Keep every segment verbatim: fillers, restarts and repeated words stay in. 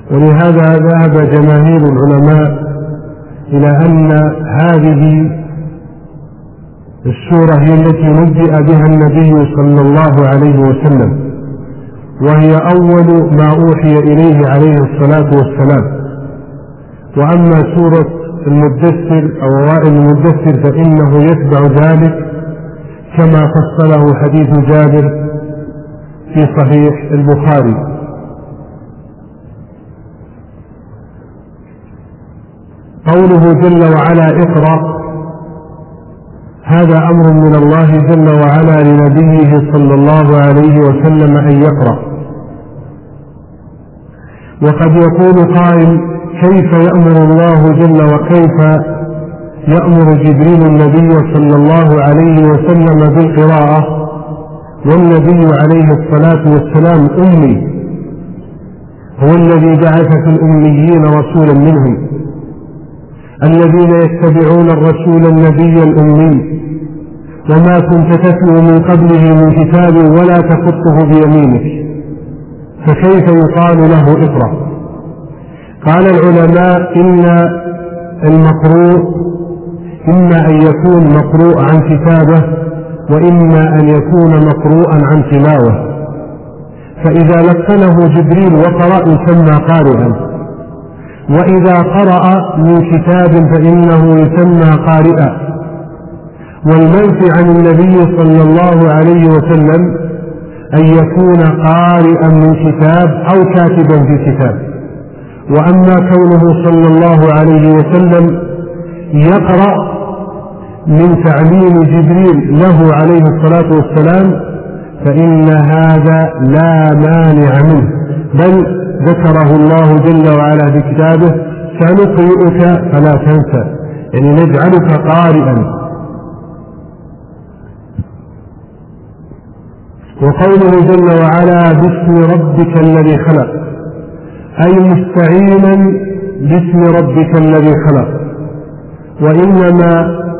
ولهذا ذهب جماهير العلماء إلى أن هذه السورة هي التي نبئ بها النبي صلى الله عليه وسلم، وهي أول ما أوحي إليه عليه الصلاة والسلام. وأما سورة المدثر أو أوائل المدثر فإنه يتبع ذلك كما فصله حديث جابر في صحيح البخاري. قوله جل وعلا اقرأ، هذا أمر من الله جل وعلا لنبيه صلى الله عليه وسلم أن يقرأ. وقد يقول قائل كيف يأمر الله جل وكيف يأمر جبريل النبي صلى الله عليه وسلم بالقراءة والنبي عليه الصلاة والسلام أمي، هو الذي بعث في الأميين رسولا منهم الذين يتبعون الرسول النبي الأمي وما كنت تتلو من قبله من كتاب ولا تخطه بيمينك، فكيف يقال له اقرأ؟ قال العلماء إن المقروء إما أن يكون مقروء عن كتابه وإما أن يكون مقروءا عن تلاوة، فإذا لقنه جبريل وقرأ يسمى قارئا، وإذا قرأ من كتاب فإنه يسمى قارئا. والمنفي عن النبي صلى الله عليه وسلم أن يكون قارئا من كتاب أو كاتبا في كتاب. وأما كونه صلى الله عليه وسلم يقرأ من تعليم جبريل له عليه الصلاة والسلام فإن هذا لا مانع منه، بل ذكره الله جل وعلا في كتابه سنقرئك فلا تنسى، يعني نجعلك قارئا. وقوله جل وعلا باسم ربك الذي خلق، أي مستعينا باسم ربك الذي خلق. وإنما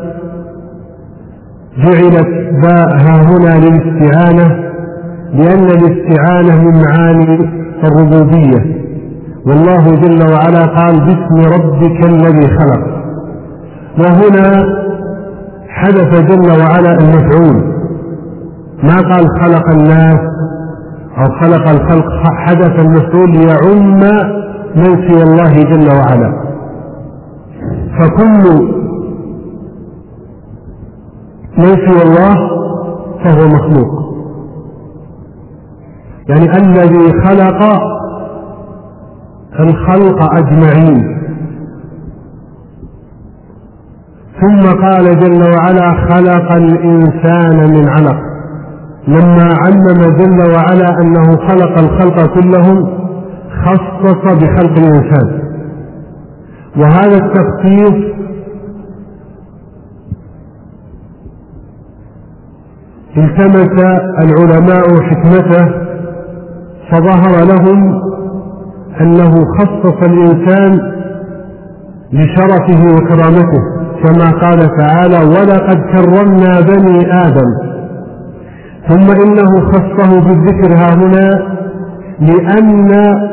جعلت باء هنا للاستعانة لأن الاستعانة من معاني الربوبية، والله جل وعلا قال باسم ربك الذي خلق، وهنا حدث جل وعلا المفعول، ما قال خلق الناس أو خلق الخلق، حدث المفعول ليعم من سوى الله جل وعلا. فكل من سوى الله فهو مخلوق، يعني الذي خلق الخلق أجمعين. ثم قال جل وعلا خلق الإنسان من علق، لما علم جل وعلا أنه خلق الخلق كلهم خصص بخلق الإنسان. وهذا التخصيص التمس العلماء حكمته فظهر لهم أنه خصص الإنسان لشرفه وكرامته، كما قال تعالى ولقد كرمنا بني آدم. ثم إنه خصه بالذكر هنا لأن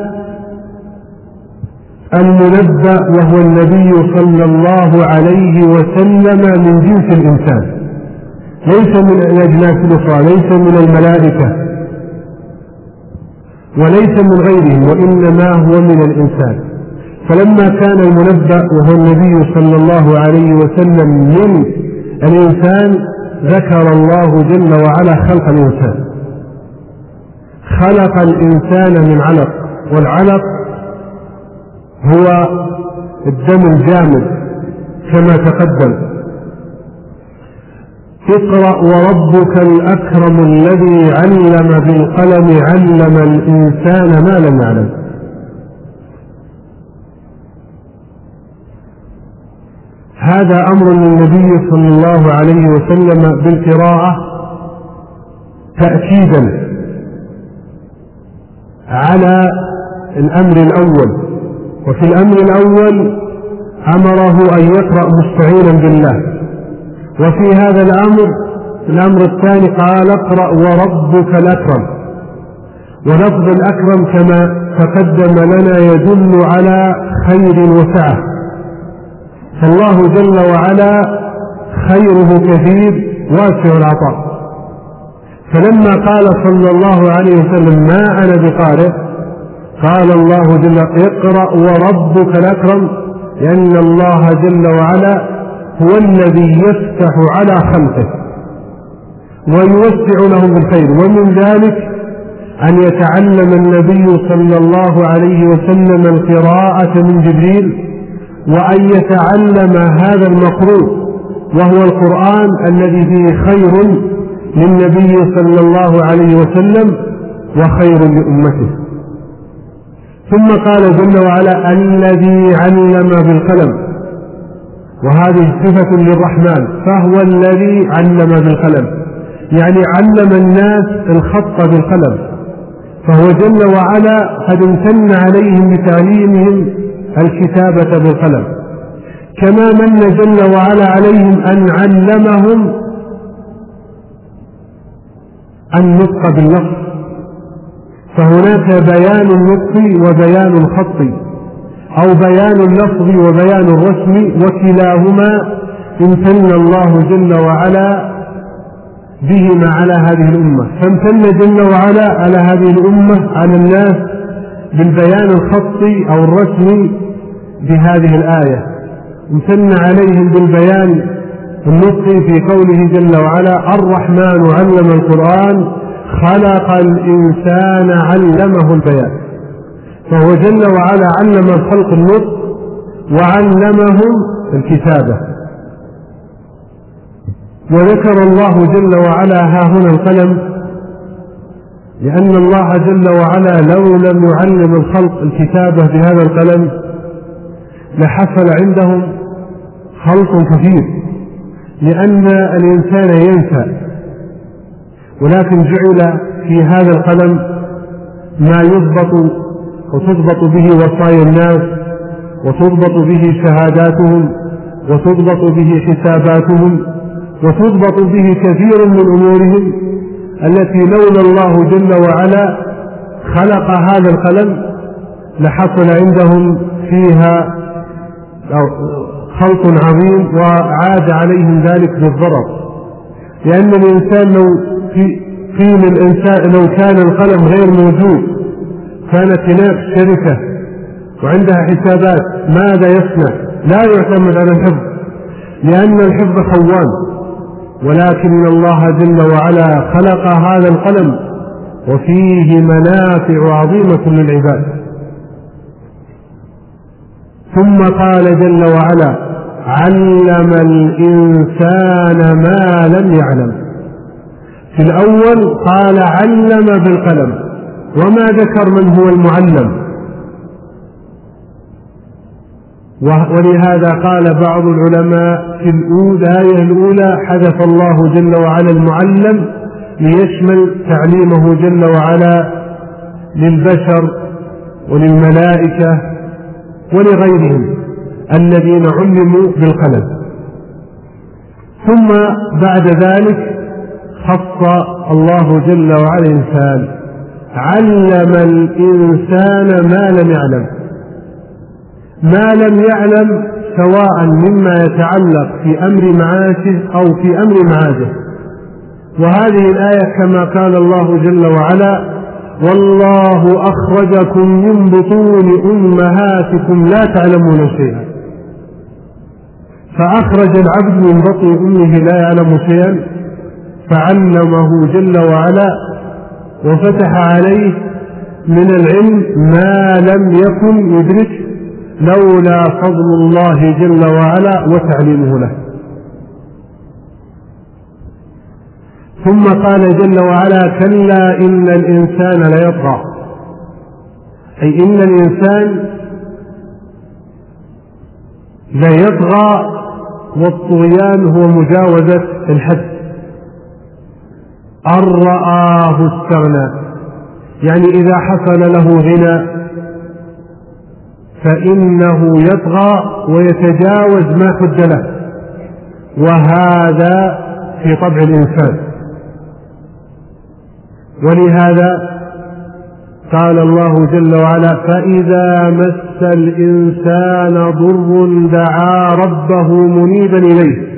المنبأ وهو النبي صلى الله عليه وسلم من جنس الإنسان، ليس من الأجناس الأخرى، ليس من الملائكة وليس من غيرهم، وإنما هو من الإنسان. فلما كان المنبأ وهو النبي صلى الله عليه وسلم من الإنسان ذكر الله جل وعلا خلق الإنسان. خلق الإنسان من علق، والعلق هو الدم الجامد كما تقدم. اقرأ وربك الأكرم الذي علم بالقلم علم الإنسان ما لم يعلم. هذا أمر للنبي صلى الله عليه وسلم بالقراءة تأكيدا على الأمر الأول. وفي الأمر الأول أمره أن يقرأ مستعينا بالله، وفي هذا الأمر الأمر الثاني قال اقرأ وربك الأكرم. ولفظ الأكرم كما تقدم لنا يدل على خير وسعة، فالله جل وعلا خيره كثير واسع العطاء. فلما قال صلى الله عليه وسلم ما أنا بقارئ، قال الله جل اقرأ وربك الأكرم، لأن الله جل وعلا هو الذي يفتح على خلقه ويوسع لهم بالخير. ومن ذلك أن يتعلم النبي صلى الله عليه وسلم القراءة من جبريل، وأن يتعلم هذا المقروء وهو القرآن الذي فيه خير للنبي صلى الله عليه وسلم وخير لأمته. ثم قال جل وعلا الذي علم بالقلم، وهذه صفة للرحمن، فهو الذي علم بالقلم، يعني علم الناس الخط بالقلم، فهو جل وعلا قد امتن عليهم بتعليمهم الكتابة بالقلم، كما من جل وعلا عليهم أن علمهم النطق باللفظ، فهناك بيان النطق وبيان الخط، أو بيان اللفظ وبيان الرسم، وكلاهما امتن الله جل وعلا بهما على هذه الأمة. فامتن جل وعلا على هذه الأمة على الناس بالبيان الخطي أو الرسمي بهذه الآية، امتن عليهم بالبيان النطقي في قوله جل وعلا الرحمن علم القرآن خلق الإنسان علمه البيان، فهو جل وعلا علم الخلق النطق وعلمهم الكتابة. وذكر الله جل وعلا ها هنا القلم، لأن الله جل وعلا لو لم يعلم الخلق الكتابة بهذا القلم لحصل عندهم خلق كثير، لأن الإنسان ينسى، ولكن جعل في هذا القلم ما يضبط وتضبط به وصايا الناس، وتضبط به شهاداتهم، وتضبط به حساباتهم، وتضبط به كثير من أمورهم التي لولا الله جل وعلا خلق هذا القلم لحصل عندهم فيها خلط عظيم وعاد عليهم ذلك بالضرر. لأن الإنسان لو في قيل الإنسان لو كان القلم غير موجود كانت هناك شركة وعندها حسابات ماذا يصنع؟ لا يعتمد على الحفظ، لأن الحفظ خوان، ولكن الله جل وعلا خلق هذا القلم وفيه منافع عظيمة للعباد. ثم قال جل وعلا علم الإنسان ما لم يعلم. في الأول قال علم بالقلم وما ذكر من هو المعلم، ولهذا قال بعض العلماء في الآية الأولى حذف الله جل وعلا المعلم ليشمل تعليمه جل وعلا للبشر وللملائكة ولغيرهم الذين علموا بالقلم. ثم بعد ذلك خص الله جل وعلا الإنسان، علم الإنسان ما لم يعلم. ما لم يعلم سواء مما يتعلق في أمر معاشه أو في أمر معاده. وهذه الآية كما قال الله جل وعلا والله أخرجكم من بطون أمهاتكم لا تعلمون شيئا، فأخرج العبد من بطن أمه لا يعلم شيئا فعلمه جل وعلا وفتح عليه من العلم ما لم يكن يدرك لولا فضل الله جل وعلا وتعليمه له. ثم قال جل وعلا كلا إن الإنسان ليطغى، أي إن الإنسان ليطغى، والطغيان هو مجاوزة الحد. أن رآه استغنى، يعني إذا حصل له غنى فإنه يطغى ويتجاوز ما حد له، وهذا في طبع الإنسان. ولهذا قال الله جل وعلا: فإذا مس الإنسان ضر دعا ربه منيبا إليه.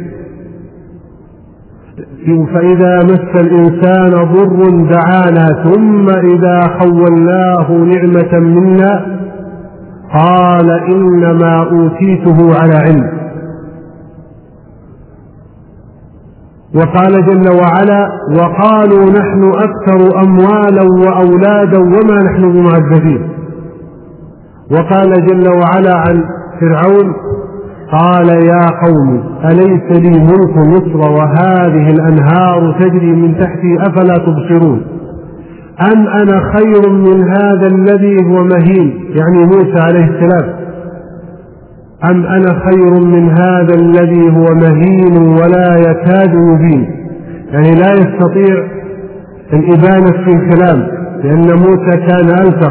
فإذا مس الإنسان ضر دعانا ثم إذا خولناه نعمة منا قال إنما أوتيته على علم. وقال جل وعلا: وقالوا نحن أكثر أموالا وأولادا وما نحن بمعذبين. وقال جل وعلا عن فرعون: قال يا قوم أليس لي ملك مصر وهذه الأنهار تجري من تحتي أفلا تبصرون أم أنا خير من هذا الذي هو مهين، يعني موسى عليه السلام، أم أنا خير من هذا الذي هو مهين ولا يكاد يبين، يعني لا يستطيع الإبانة في الكلام لأن موسى كان ألفق.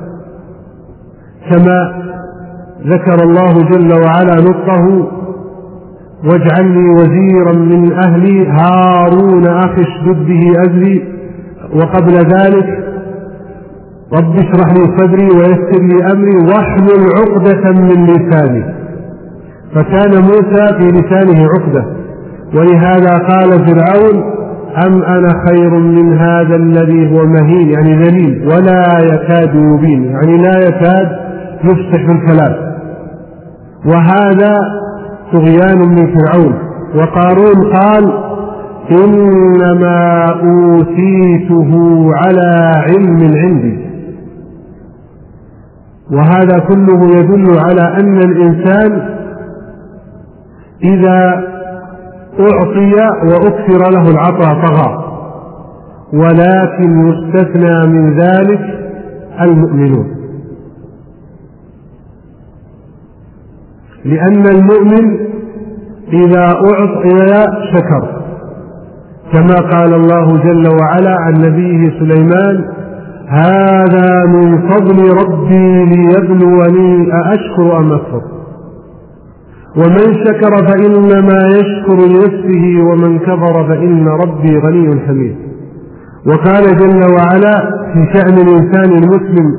كما ذكر الله جل وعلا نطقه: واجعل لي وزيرا من أهلي هارون أخي اشدد به أزري، وقبل ذلك: رب اشرح لي صدري ويسر لي أمري واحلل عقدة من لساني. فكان موسى في لسانه عقدة، ولهذا قال فرعون: أم أنا خير من هذا الذي هو مهين، يعني ذليل ولا يكاد يبين، يعني لا يكاد يفصح بالكلام. وهذا طغيان من فرعون. وقارون قال: إنما أوتيته على علم عندي. وهذا كله يدل على أن الإنسان إذا أعطي وأكثر له العطاء طغى، ولكن يستثنى من ذلك المؤمنون، لأن المؤمن إذا أعطي شكر، كما قال الله جل وعلا عن نبيه سليمان: هذا من فضل ربي ليبلوني أأشكر أم أكفر. ومن شكر فإنما يشكر لنفسه ومن كفر فإن ربي غني حميد. وقال جل وعلا في شأن الإنسان المسلم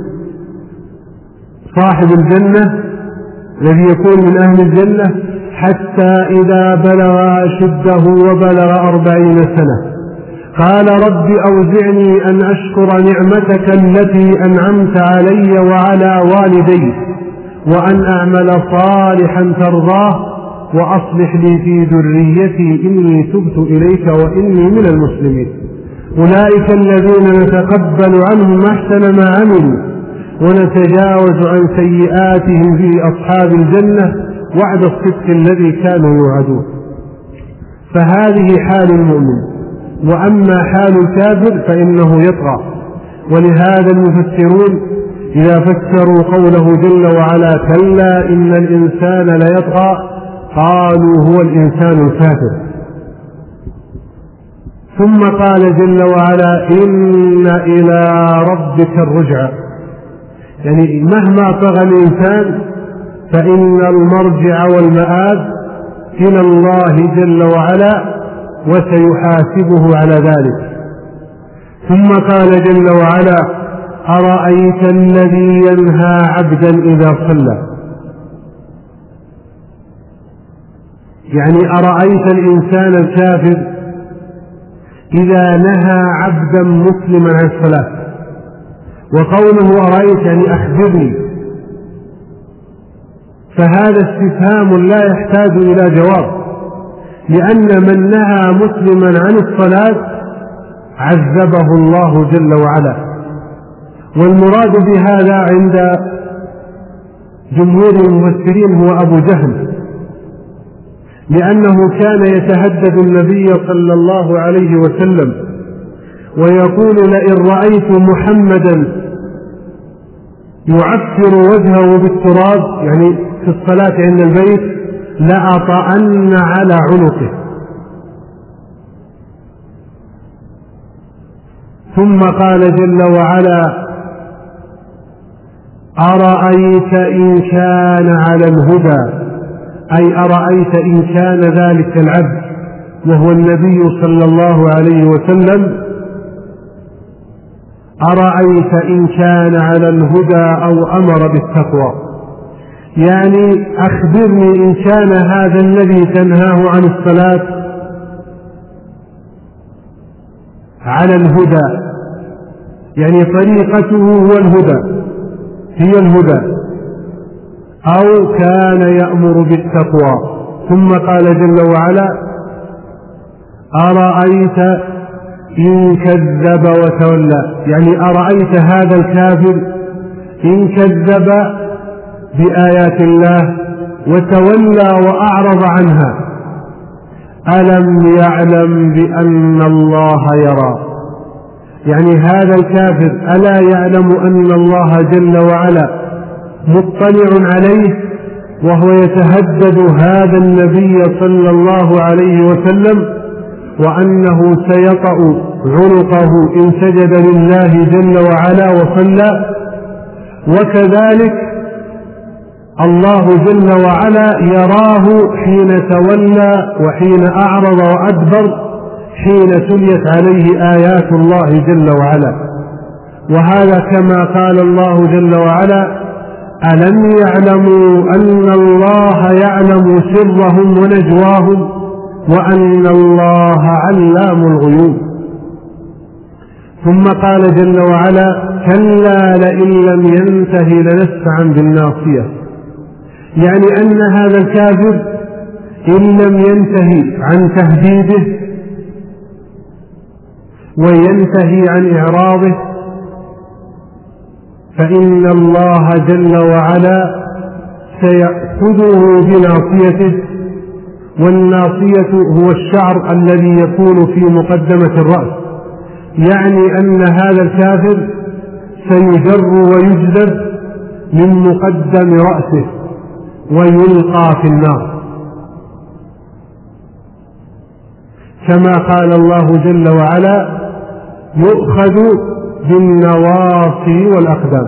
صاحب الجنة الذي يكون من أهل الجنة: حتى إذا بلغ أشده وبلغ أربعين سنة قال رب أوزعني أن أشكر نعمتك التي أنعمت علي وعلى والدي وأن أعمل صالحا ترضاه وأصلح لي في ذريتي إني تبت إليك وإني من المسلمين. أولئك الذين نتقبل عنهم أحسن ما عملوا ونتجاوز عن سيئاتهم في أصحاب الجنة وعد الصدق الذي كانوا يوعدون. فهذه حال المؤمن. وأما حال الكافر فإنه يطغى. ولهذا المفسرون إذا فسروا قوله جل وعلا: كلا إن الإنسان ليطغى، قالوا هو الإنسان الكافر. ثم قال جل وعلا: إن إلى ربك الرجعى، يعني مهما طغى الإنسان فإن المرجع والمآب إلى الله جل وعلا وسيحاسبه على ذلك. ثم قال جل وعلا: أرأيت الذي ينهى عبدا إذا صلى، يعني أرأيت الإنسان الكافر إذا نهى عبدا مسلما عن الصلاة. وقوله أرأيت يعني أخبرني، فهذا استفهام لا يحتاج إلى جواب، لأن من نهى مسلما عن الصلاة عذبه الله جل وعلا. والمراد بهذا عند جمهور المفسرين هو أبو جهل، لأنه كان يتهدد النبي صلى الله عليه وسلم ويقول: لئن رأيت محمدا يعفر وجهه بالتراب، يعني في الصلاة عند البيت، لأطأن على عنقه. ثم قال جل وعلا: أرأيت إن كان على الهدى، أي أرأيت إن كان ذلك العبد وهو النبي صلى الله عليه وسلم أرأيت إن كان على الهدى أو أمر بالتقوى، يعني أخبرني إن كان هذا الذي تنهاه عن الصلاة على الهدى، يعني طريقته هو الهدى هي الهدى، أو كان يأمر بالتقوى. ثم قال جل وعلا: أرأيت إن كذب وتولى، يعني أرأيت هذا الكافر إن كذب بآيات الله وتولى وأعرض عنها، ألم يعلم بأن الله يرى؟ يعني هذا الكافر ألا يعلم أن الله جل وعلا مطلع عليه، وهو يتهدد هذا النبي صلى الله عليه وسلم، وأنه سيطأ عنقه إن سجد لله جل وعلا وصلى. وكذلك الله جل وعلا يراه حين تولى وحين أعرض وأدبر، حين تليت عليه آيات الله جل وعلا. وهذا كما قال الله جل وعلا: ألم يعلموا أن الله يعلم سرهم ونجواهم وأن الله علام الغيوب. ثم قال جل وعلا: كلا لئن لم ينته لنسفعا بالناصية، يعني أن هذا الكافر إن لم ينتهي عن تهديده وينتهي عن إعراضه فإن الله جل وعلا سيأخذه بناصيته، والناصية هو الشعر الذي يكون في مقدمة الرأس، يعني أن هذا الكافر سيجر ويجذب من مقدم رأسه ويلقى في النار، كما قال الله جل وعلا: يؤخذ بالنواصي والأقدام،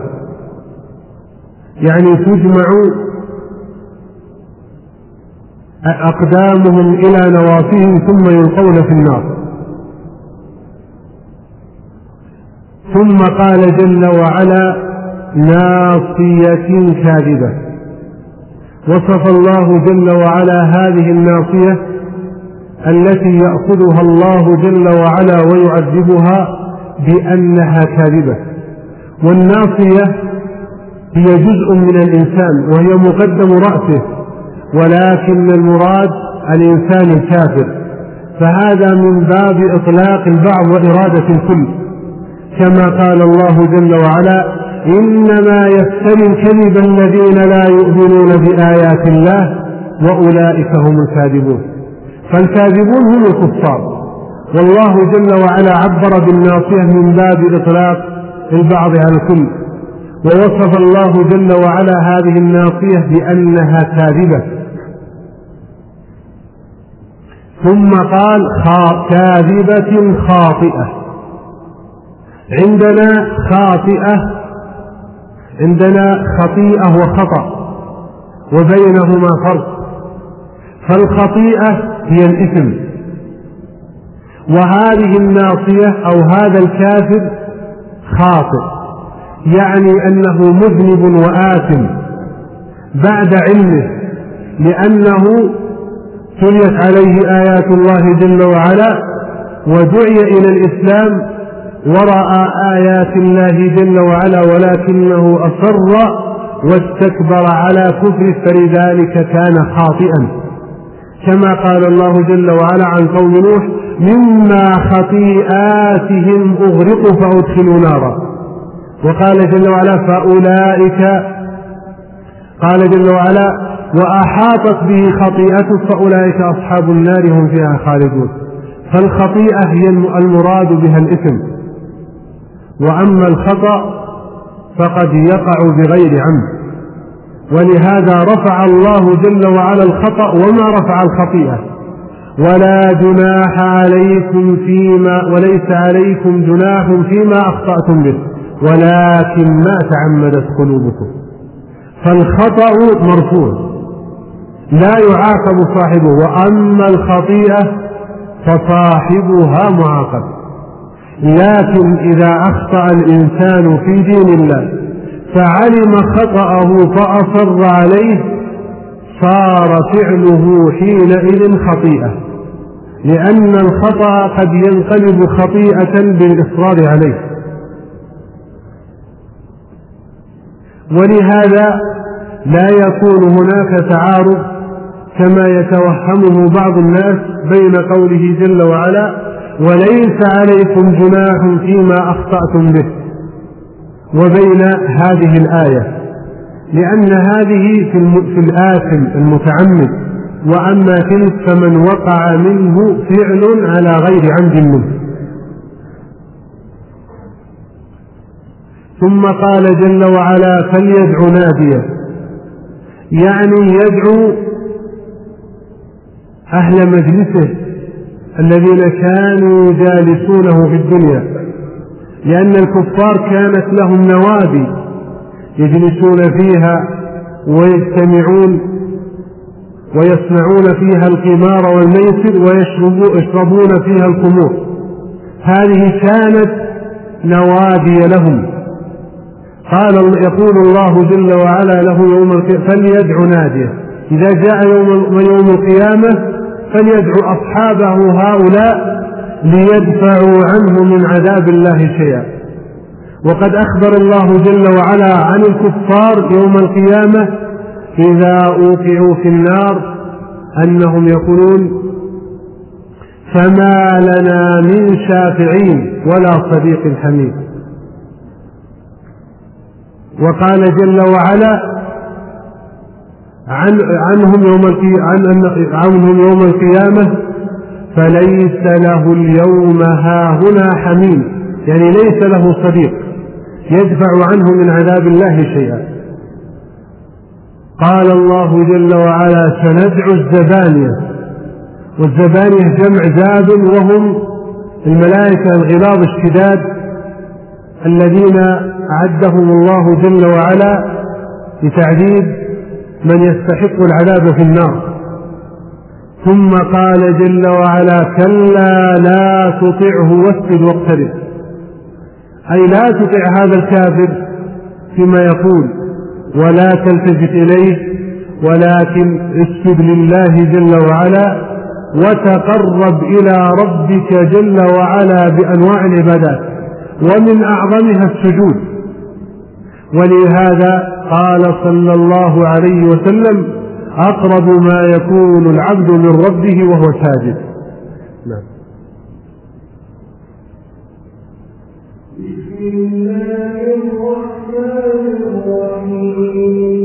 يعني تجمع أقدامهم إلى نواصيهم ثم يلقون في النار. ثم قال جل وعلا: ناصية كاذبة. وصف الله جل وعلا هذه الناصية التي يأخذها الله جل وعلا ويعذبها بأنها كاذبة. والناصية هي جزء من الإنسان وهي مقدم رأسه، ولكن المراد الإنسان الكافر، فهذا من باب إطلاق البعض وإرادة الكل، كما قال الله جل وعلا: إنما يفتري الكذب الذين لا يؤمنون بآيات الله وأولئك هم الكاذبون. فالكاذبون هم الكفار، والله جل وعلا عبر بالناصية من باب إطلاق البعض على الكل، ووصف الله جل وعلا هذه الناصية بأنها كاذبة. ثم قال: كاذبة خاطئة. عندنا خاطئة، عندنا خطيئة وخطأ وبينهما فرق. فالخطيئة هي الإثم، وهذه الناصية أو هذا الكافر خاطئ، يعني أنه مذنب وآثم بعد علمه، لأنه تليت عليه آيات الله جل وعلا ودعي إلى الإسلام ورأى آيات الله جل وعلا، ولكنه أصر واستكبر على كفر، فلذلك كان خاطئا، كما قال الله جل وعلا عن قوم نوح: مما خطيئاتهم أغرقوا فأدخلوا نارا. وقال جل وعلا: فأولئك، قال جل وعلا: وأحاطت به خطيئته فأولئك أصحاب النار هم فيها خالدون. فالخطيئة هي المراد بها الإثم، وأما الخطأ فقد يقع بغير عمد، ولهذا رفع الله جل وعلا الخطأ وما رفع الخطيئة. ولا جناح عليكم فيما وليس عليكم جناح فيما أخطأتم به ولكن ما تعمدت قلوبكم. فالخطأ مرفوع لا يعاقب صاحبه، وأما الخطيئة فصاحبها معاقب. لكن إذا أخطأ الإنسان في دين الله فعلم خطأه فأصر عليه صار فعله حينئذ خطيئة، لأن الخطأ قد ينقلب خطيئة بالإصرار عليه. ولهذا لا يكون هناك تعارض كما يتوهمه بعض الناس بين قوله جل وعلا وليس عليكم جناح فيما أخطأتم به وبين هذه الآية، لأن هذه في الآثم المتعمد، وأما تلك فمن وقع منه فعل على غير عمد منه. ثم قال جل وعلا فليدع ناديه، يعني يدعو أهل مجلسه الذين كانوا جالسونه في الدنيا، لأن الكفار كانت لهم نوادي يجلسون فيها ويجتمعون ويصنعون فيها القمار والميسر ويشربون فيها الخمور، هذه كانت نوادي لهم. قال يقول الله جل وعلا له يوم القيامة فليدع ناديه، إذا جاء يوم, يوم القيامة فليدعو أصحابه هؤلاء ليدفعوا عنه من عذاب الله شيئا. وقد أخبر الله جل وعلا عن الكفار يوم القيامة إذا أوقعوا في النار أنهم يقولون فما لنا من شافعين ولا صديق حميم. وقال جل وعلا عن عنهم يوم عنهم يوم القيامة فليس له اليوم هاهنا حميم، يعني ليس له صديق يدفع عنه من عذاب الله شيئا. قال الله جل وعلا سندعو الزبانية، والزبانية جمع زاب، وهم الملائكة الغلاظ الشداد الذين أعدهم الله جل وعلا لتعذيب من يستحق العذاب في النار. ثم قال جل وعلا كلا لا تطعه واسجد واقترب، أي لا تطع هذا الكافر فيما يقول ولا تلتفت إليه، ولكن اسجد لله جل وعلا وتقرب إلى ربك جل وعلا بأنواع العبادات ومن أعظمها السجود. ولهذا قال صلى الله عليه وسلم أقرب ما يكون العبد من ربه وهو ساجد. نعم. بسم الله الرحمن الرحيم.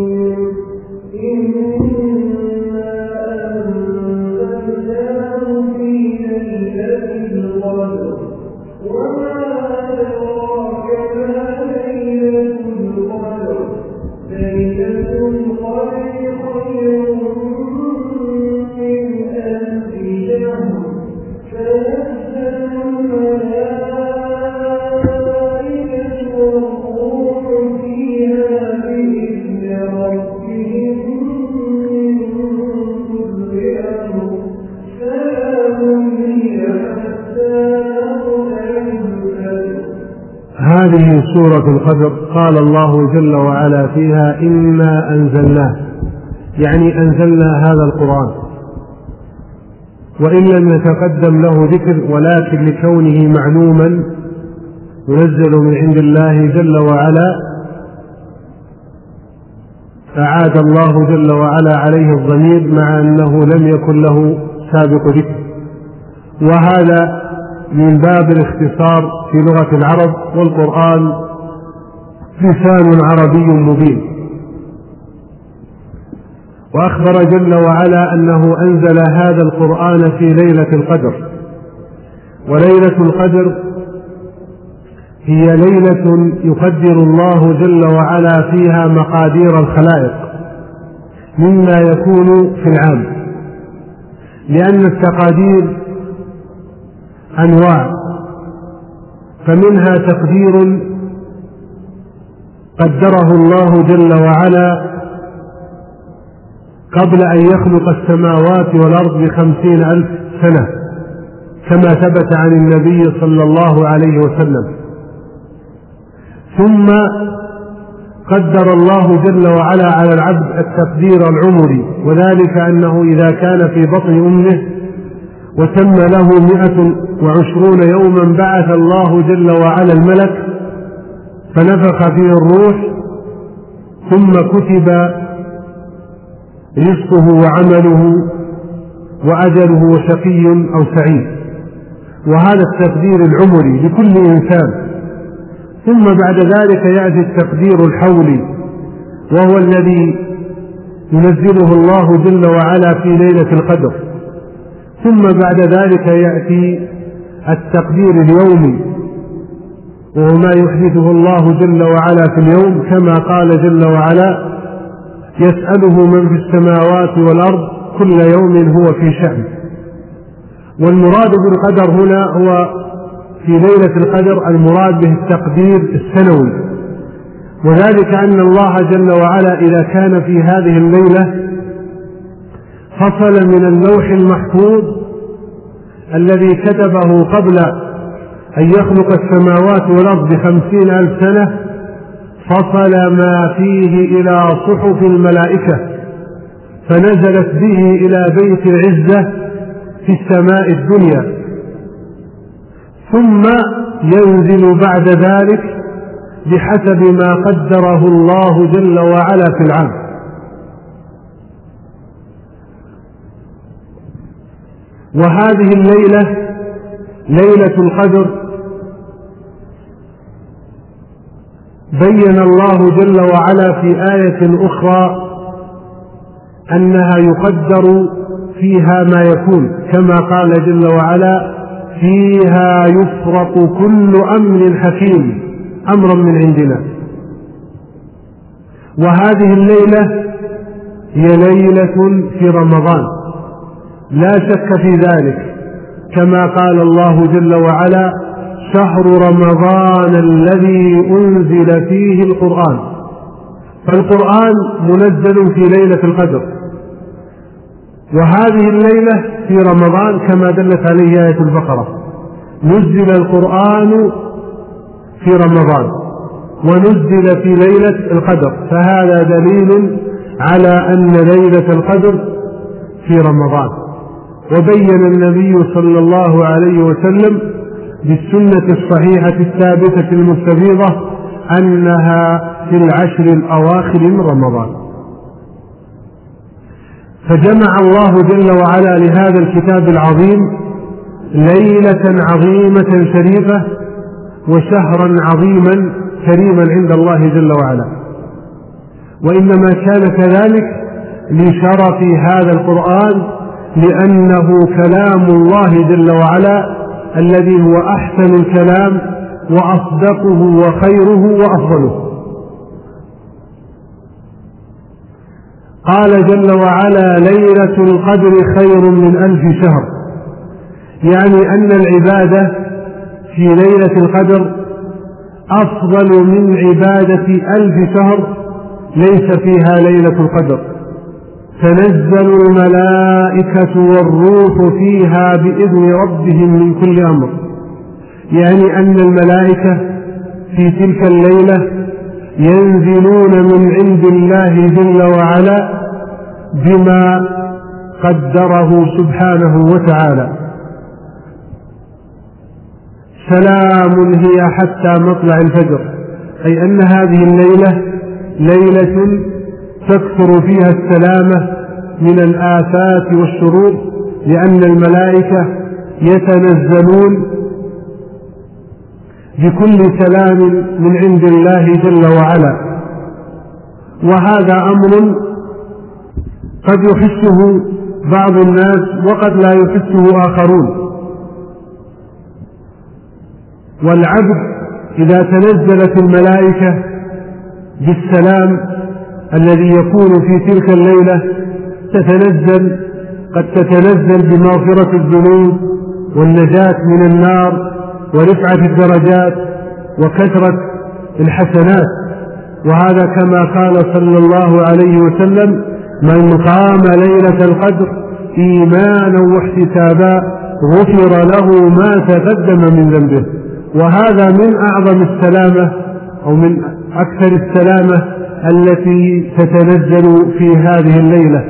هذه سورة القدر قال الله جل وعلا فيها إنا أنزلناه، يعني أنزلنا هذا القرآن، وإن لم يتقدم له ذكر ولكن لكونه معلوما ينزل من عند الله جل وعلا أعاد الله جل وعلا عليه الضمير مع أنه لم يكن له سابق ذكر. وهذا من باب الاختصار في لغة العرب، والقرآن لسان عربي مبين. وأخبر جل وعلا أنه أنزل هذا القرآن في ليلة القدر، وليلة القدر هي ليلة يقدر الله جل وعلا فيها مقادير الخلائق مما يكون في العام، لأن التقادير أنواع، فمنها تقدير قدره الله جل وعلا قبل أن يخلق السماوات والأرض بخمسين ألف سنة، كما ثبت عن النبي صلى الله عليه وسلم. ثم قدر الله جل وعلا على العبد التقدير العمري، وذلك أنه إذا كان في بطن أمه وتم له مئة وعشرون يوما بعث الله جل وعلا الملك فنفخ فيه الروح، ثم كتب رزقه وعمله وأجله وشقي أو سعيد، وهذا التقدير العمري لكل إنسان. ثم بعد ذلك يأتي التقدير الحولي، وهو الذي ينزله الله جل وعلا في ليلة القدر. ثم بعد ذلك يأتي التقدير اليومي، وهو ما يحدثه الله جل وعلا في اليوم، كما قال جل وعلا: يسأله من في السماوات والأرض كل يوم هو في شأن. والمراد بالقدر هنا هو في ليلة القدر المراد به التقدير السنوي، وذلك أن الله جل وعلا إذا كان في هذه الليلة فصل من اللوح المحفوظ الذي كتبه قبل أن يخلق السماوات والأرض بخمسين ألف سنة، فصل ما فيه إلى صحف الملائكة فنزلت به إلى بيت العزة في السماء الدنيا، ثم ينزل بعد ذلك بحسب ما قدره الله جل وعلا في العام. وهذه الليلة ليلة القدر بين الله جل وعلا في آية أخرى أنها يقدر فيها ما يكون، كما قال جل وعلا: فيها يفرق كل أمر حكيم أمرا من عندنا. وهذه الليلة هي ليلة في رمضان لا شك في ذلك، كما قال الله جل وعلا: شهر رمضان الذي أنزل فيه القرآن. فالقرآن منزل في ليلة القدر، وهذه الليلة في رمضان كما دلت عليه آية البقرة. نزل القرآن في رمضان ونزل في ليلة القدر، فهذا دليل على أن ليلة القدر في رمضان. وبين النبي صلى الله عليه وسلم بالسنة الصحيحة الثابتة المستفيضة أنها في العشر الأواخر من رمضان. فجمع الله جل وعلا لهذا الكتاب العظيم ليلة عظيمة شريفة وشهرا عظيما كريما عند الله جل وعلا، وإنما كان كذلك لشرف هذا القرآن، لأنه كلام الله جل وعلا الذي هو أحسن الكلام وأصدقه وخيره وأفضله. قال جل وعلا: ليلة القدر خير من ألف شهر، يعني أن العبادة في ليلة القدر أفضل من عبادة ألف شهر ليس فيها ليلة القدر. تنزل الملائكة والروح فيها بإذن ربهم من كل أمر، يعني أن الملائكة في تلك الليلة ينزلون من عند الله جل وعلا بما قدره سبحانه وتعالى. سلام هي حتى مطلع الفجر، أي أن هذه الليلة ليلة تكثر فيها السلامة من الآفات والشرور، لأن الملائكة يتنزلون بكل سلام من عند الله جل وعلا. وهذا أمر قد يحسه بعض الناس وقد لا يحسه آخرون. والعبد إذا تنزلت الملائكة بالسلام الذي يكون في تلك الليلة تتنزل قد تتنزل بمغفرة الذنوب والنجاة من النار ورفعة الدرجات وكثرة الحسنات. وهذا كما قال صلى الله عليه وسلم: من قام ليلة القدر إيمانا واحتسابا غفر له ما تقدم من ذنبه. وهذا من أعظم السلامة أو من أكثر السلامة التي تتنزل في هذه الليلة.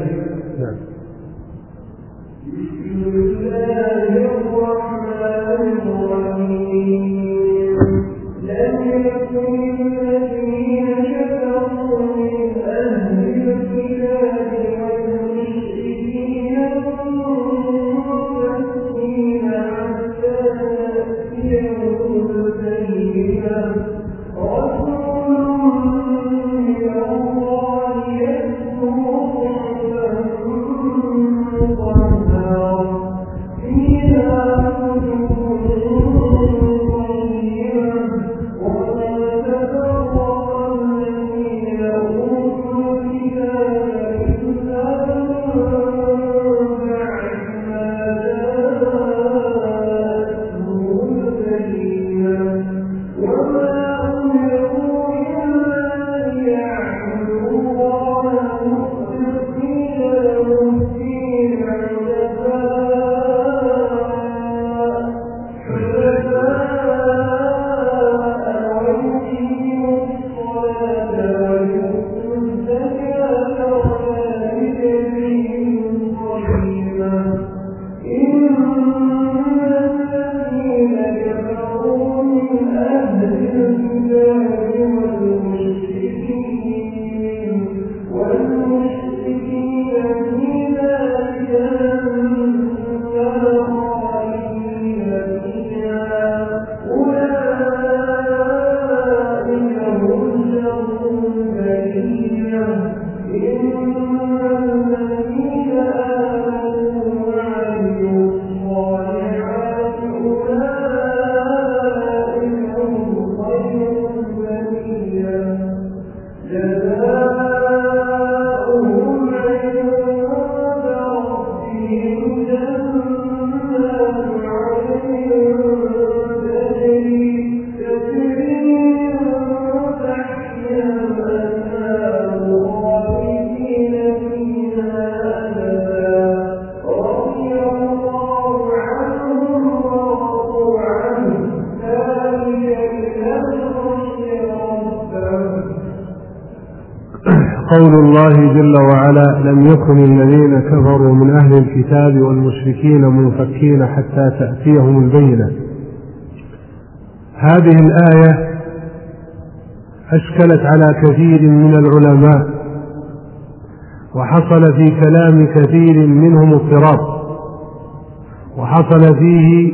قول الله جل وعلا: لم يكن الذين كفروا من أهل الكتاب والمشركين منفكين حتى تأتيهم البينة. هذه الآية أشكلت على كثير من العلماء، وحصل في كلام كثير منهم اضطراب، وحصل فيه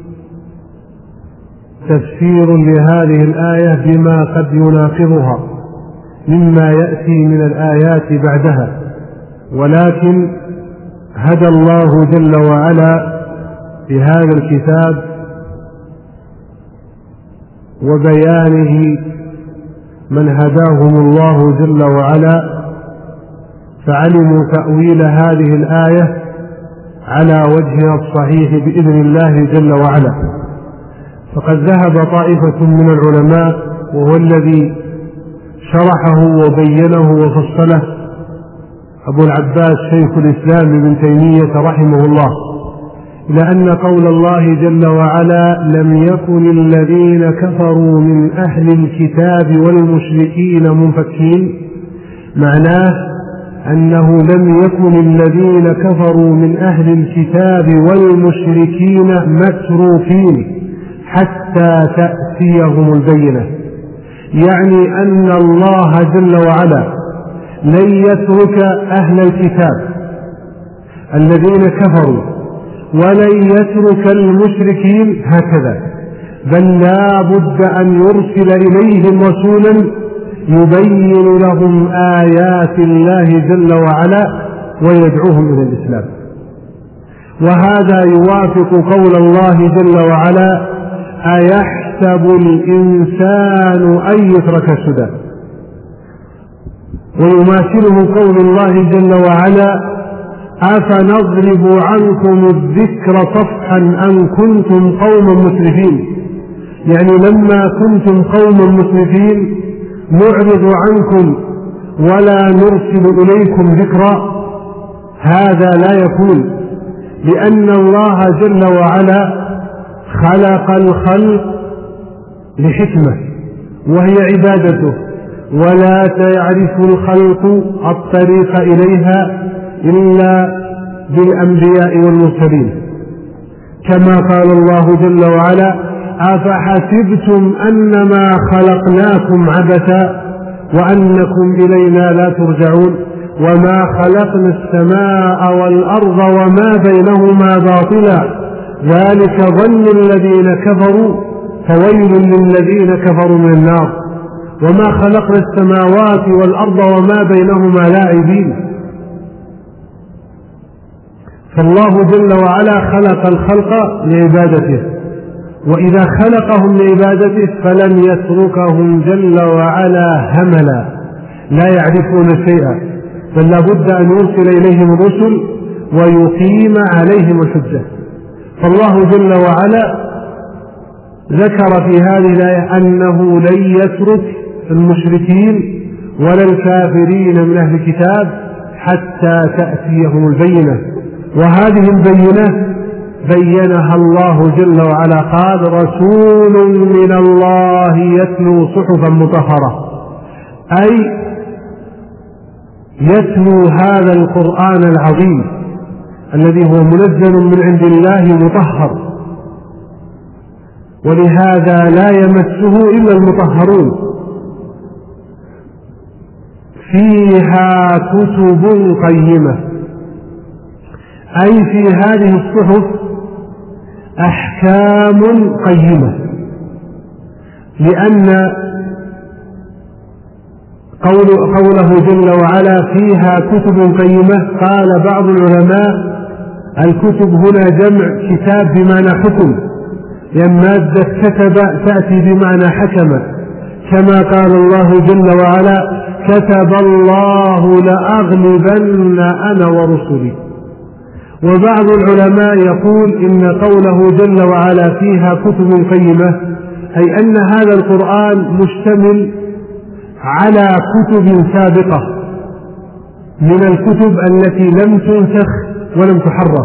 تفسير لهذه الآية بما قد يناقضها مما يأتي من الآيات بعدها. ولكن هدى الله جل وعلا بهذا الكتاب وبيانه من هداهم الله جل وعلا، فعلموا تأويل هذه الآية على وجهها الصحيح بإذن الله جل وعلا. فقد ذهب طائفة من العلماء، وهو الذي شرحه وبينه وفصله أبو العباس شيخ الإسلام ابن تيمية رحمه الله، إلى أن قول الله جل وعلا: لم يكن الذين كفروا من أهل الكتاب والمشركين منفكين، معناه أنه لم يكن الذين كفروا من أهل الكتاب والمشركين متروكين حتى تأتيهم البينة، يعني أن الله جل وعلا لن يترك أهل الكتاب الذين كفروا ولن يترك المشركين هكذا، بل لا بد أن يرسل إليهم رسولا يبين لهم آيات الله جل وعلا ويدعوهم إلى الإسلام. وهذا يوافق قول الله جل وعلا: أيحسب الإنسان أن يترك سدى. ويماثله قول الله جل وعلا: أفنضرب عنكم الذكر صفحا أن كنتم قوما مسرفين، يعني لما كنتم قوما مسرفين نعرض عنكم ولا نرسل إليكم ذكرا. هذا لا يكون، بأن الله جل وعلا خلق الخلق لحكمة وهي عبادته، ولا تعرف الخلق الطريق إليها إلا بالأنبياء والمرسلين، كما قال الله جل وعلا: أفحسبتم أنما خلقناكم عبثا وأنكم إلينا لا ترجعون وما خلقنا السماء والأرض وما بينهما باطلا ذلك ظن الذين كفروا فويل للذين كفروا من النار وما خلقنا السماوات والأرض وما بينهما لاعبين. فالله جل وعلا خلق الخلق لعبادته، وإذا خلقهم لعبادته فلن يتركهم جل وعلا هملا لا يعرفون شيئا، بل لابد أن يرسل إليهم الرسل ويقيم عليهم الحجة. فالله جل وعلا ذكر في هذه الآية أنه لن يترك المشركين ولا الكافرين من أهل الكتاب حتى تأتيهم البينة، وهذه البينة بينها الله جل وعلا، قال: رسول من الله يتلو صحفا مطهرة، أي يتلو هذا القرآن العظيم الذي هو منزل من عند الله مطهر، ولهذا لا يمسه إلا المطهرون، فيها كتب قيمة، أي في هذه الصحف أحكام قيمة، لأن قول قوله جل وعلا فيها كتب قيمة، قال بعض العلماء الكتب هنا جمع كتاب بمعنى حكم، لأن مادة كتب تأتي بمعنى حكم، كما قال الله جل وعلا: كتب الله لأغلبن أنا ورسلي. وبعض العلماء يقول إن قوله جل وعلا فيها كتب قيمة أي أن هذا القرآن مشتمل على كتب سابقة من الكتب التي لم تنسخ ولم تحرف،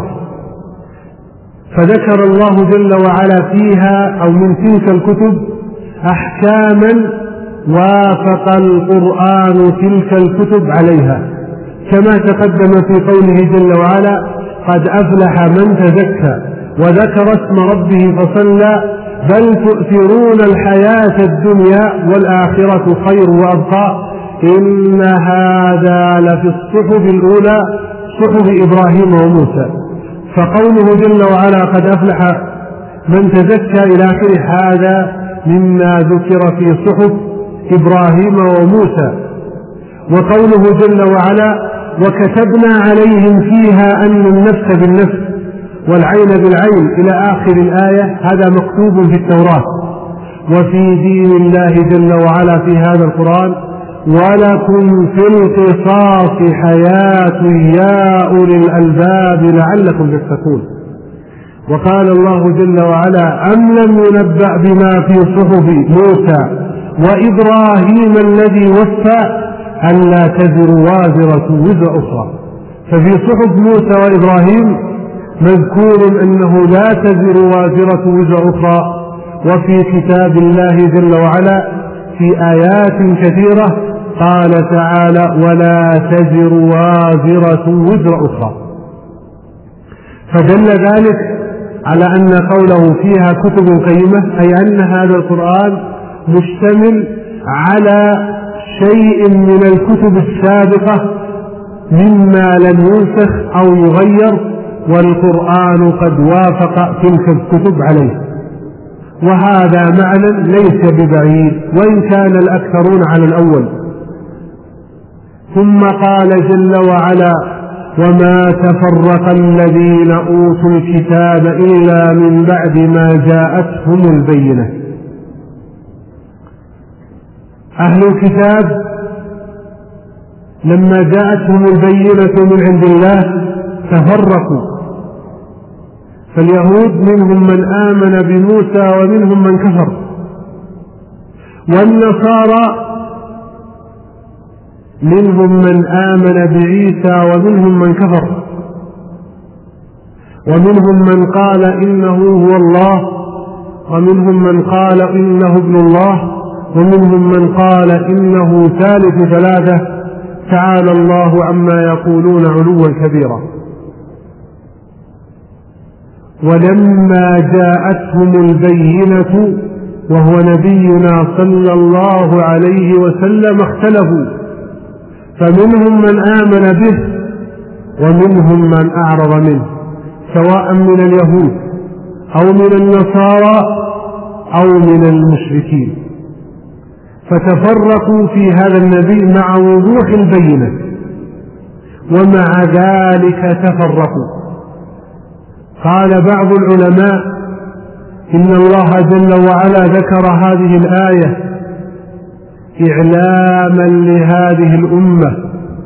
فذكر الله جل وعلا فيها أو من تلك الكتب أحكاما وافق القرآن تلك الكتب عليها، كما تقدم في قوله جل وعلا: قد أفلح من تزكى وذكر اسم ربه فصلى بل تؤثرون الحياة الدنيا والآخرة خير وأبقى إن هذا لفي الصحف الأولى صحف إبراهيم وموسى. فقوله جل وعلا قد أفلح من تزكى إلى آخره هذا مما ذكر في صحف إبراهيم وموسى. وقوله جل وعلا وكتبنا عليهم فيها أن النفس بالنفس والعين بالعين إلى آخر الآية، هذا مكتوب في التوراة. وفي دين الله جل وعلا في هذا القرآن: ولكم في القصاص حياة يا أولي الألباب لعلكم تتقون. وقال الله جل وعلا: أم لم ينبأ بما في صحف موسى وإبراهيم الذي وفى ألا تزر وازرة وزر أخرى. ففي صحف موسى وإبراهيم مذكور أنه لا تزر وازرة وزر أخرى، وفي كتاب الله جل وعلا في آيات كثيرة قال تعالى: ولا تزر وازرة وزر أخرى. فدل ذلك على أن قوله فيها كتب قيمة أي أن هذا القرآن مشتمل على شيء من الكتب السابقة مما لم ينسخ أو يغير، والقرآن قد وافق تلك الكتب عليه، وهذا معنى ليس ببعيد وإن كان الأكثرون على الأول. ثم قال جل وعلا: وما تفرق الذين أوتوا الكتاب إلا من بعد ما جاءتهم البينة. أهل الكتاب لما جاءتهم البينة من عند الله تفرقوا، فاليهود منهم من آمن بموسى ومنهم من كفر، والنصارى منهم من آمن بعيسى ومنهم من كفر. ومنهم من قال إنه هو الله، ومنهم من قال إنه ابن الله، ومنهم من قال إنه ثالث ثلاثة، تعالى الله عما يقولون علوا كبيرا. ولما جاءتهم البينة وهو نبينا صلى الله عليه وسلم اختلفوا، فمنهم من آمن به ومنهم من أعرض منه، سواء من اليهود أو من النصارى أو من المشركين، فتفرقوا في هذا النبي مع وضوح البينة، ومع ذلك تفرقوا. قال بعض العلماء إن الله جل وعلا ذكر هذه الآية إعلاما لهذه الأمة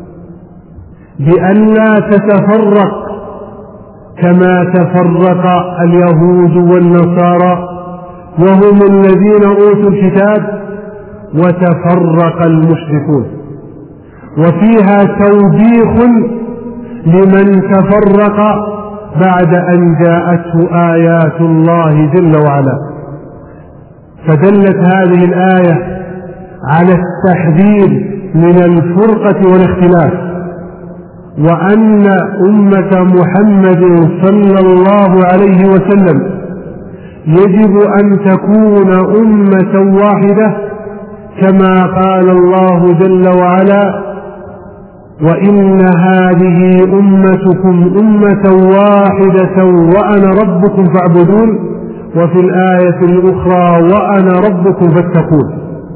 بأن لا تتفرق كما تفرق اليهود والنصارى وهم الذين أوتوا الكتاب، وتفرق المشركون. وفيها توبيخ لمن تفرق بعد أن جاءته آيات الله جل وعلا. فدلت هذه الآية على التحذير من الفرقة والاختلاف، وأن أمة محمد صلى الله عليه وسلم يجب أن تكون أمة واحدة، كما قال الله جل وعلا: وإن هذه أمتكم أمة واحدة وأنا ربكم فاعبدون، وفي الآية الأخرى: وأنا ربكم فاتقون.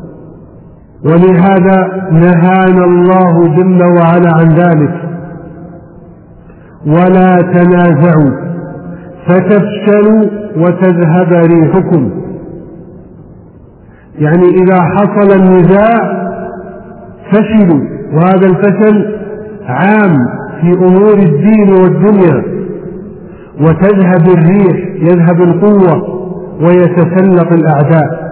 ولهذا نهانا الله جل وعلا عن ذلك: ولا تنازعوا فتفشلوا وتذهب ريحكم. يعني إذا حصل النزاع فشلوا، وهذا الفشل عام في أمور الدين والدنيا، وتذهب الريح، يذهب القوة ويتسلط الأعداء.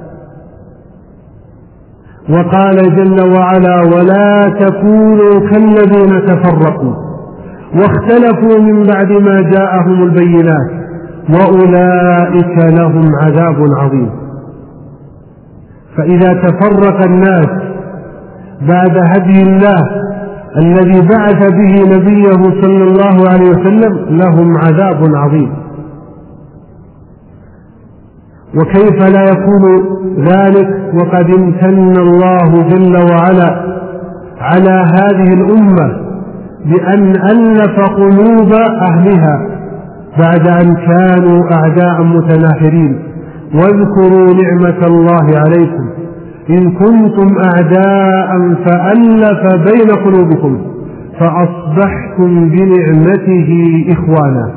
وقال جل وعلا: ولا تكونوا كالذين تفرقوا واختلفوا من بعد ما جاءهم البينات وأولئك لهم عذاب عظيم. فإذا تفرق الناس بعد هدي الله الذي بعث به نبيه صلى الله عليه وسلم لهم عذاب عظيم. وكيف لا يكون ذلك وقد امتن الله جل وعلا على هذه الأمة بأن ألف قلوب أهلها بعد أن كانوا أعداء متناحرين. واذكروا نعمة الله عليكم إن كنتم أعداء فألف بين قلوبكم فأصبحتم بنعمته إخوانا.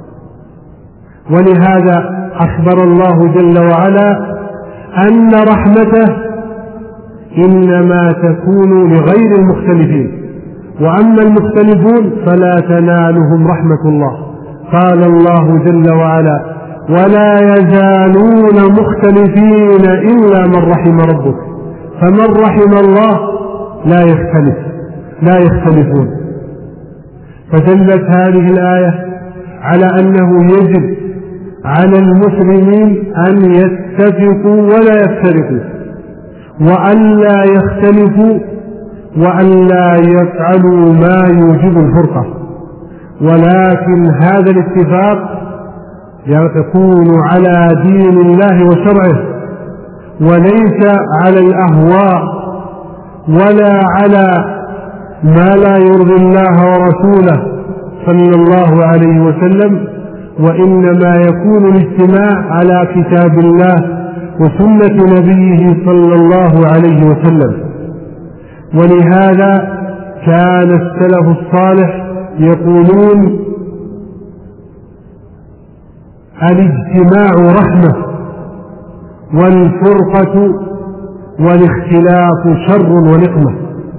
ولهذا أخبر الله جل وعلا أن رحمته إنما تكون لغير المختلفين، وأما المختلفون فلا تنالهم رحمة الله. قال الله جل وعلا: ولا يزالون مختلفين إلا من رحم ربك، فمن رحم الله لا يختلف لا يختلفون. فدلت هذه الآية على أنه يجب على المسلمين أن يتفقوا ولا يفترقوا، وأن لا يختلفوا، وأن لا يفعلوا ما يوجب الفرقة. ولكن هذا الاتفاق يكون على دين الله وشرعه، وليس على الأهواء ولا على ما لا يرضي الله ورسوله صلى الله عليه وسلم، وإنما يكون الاجتماع على كتاب الله وسنة نبيه صلى الله عليه وسلم. ولهذا كان السلف الصالح يقولون: الاجتماع رحمة، والفرقة والاختلاف شر ونقمة.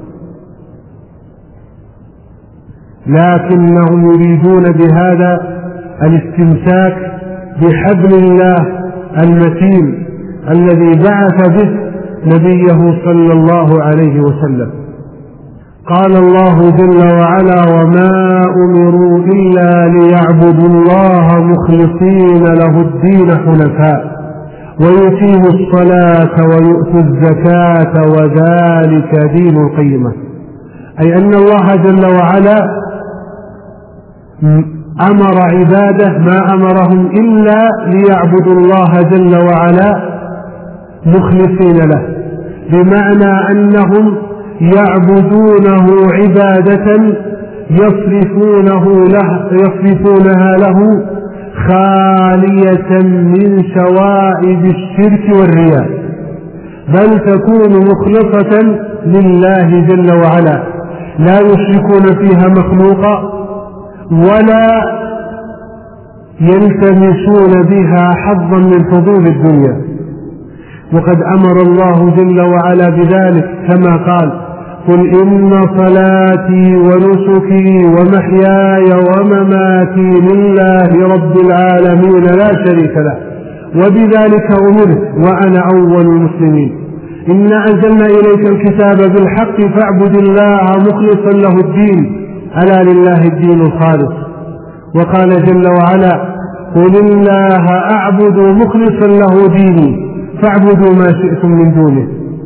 لكنهم يريدون بهذا الاستمساك بحبل الله المتين الذي بعث به نبيه صلى الله عليه وسلم. قال الله جل وعلا: وما أمروا إلا ليعبدوا الله مخلصين له الدين حنفاء ويقيموا الصلاة ويؤتوا الزكاة وذلك دين القيمة. أي أن الله جل وعلا أمر عباده ما أمرهم إلا ليعبدوا الله جل وعلا مخلصين له، بمعنى أنهم يعبدونه عبادة يصرفونه له يصرفونها له خالية من شوائب الشرك والرياء، بل تكون مخلصة لله جل وعلا، لا يشركون فيها مخلوقا ولا يلتمسون بها حظا من فضول الدنيا. وقد أمر الله جل وعلا بذلك كما قال: قل إن صلاتي ونسكي ومحياي ومماتي لله رب العالمين لا شريك له وبذلك أمرت وأنا أول المسلمين. إنا أنزلنا إليك الكتاب بالحق فاعبد الله مخلصا له الدين ألا لله الدين الخالص. وقال جل وعلا: قل الله أعبد مخلصا له ديني فاعبدوا ما شئتم من دونه.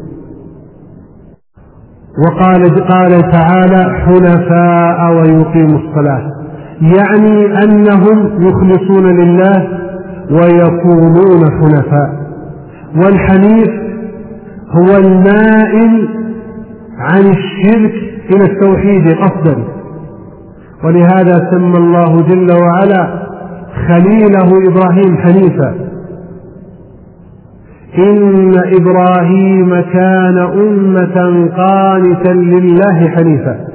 وقال قال تعالى: حنفاء ويقيموا الصلاة، يعني أنهم يخلصون لله ويكونون حنفاء. والحنيف هو المائل عن الشرك إلى التوحيد قصدا، ولهذا سمى الله جل وعلا خليله إبراهيم حنيفا: إن إبراهيم كان أمة قانتا لله حنيفا.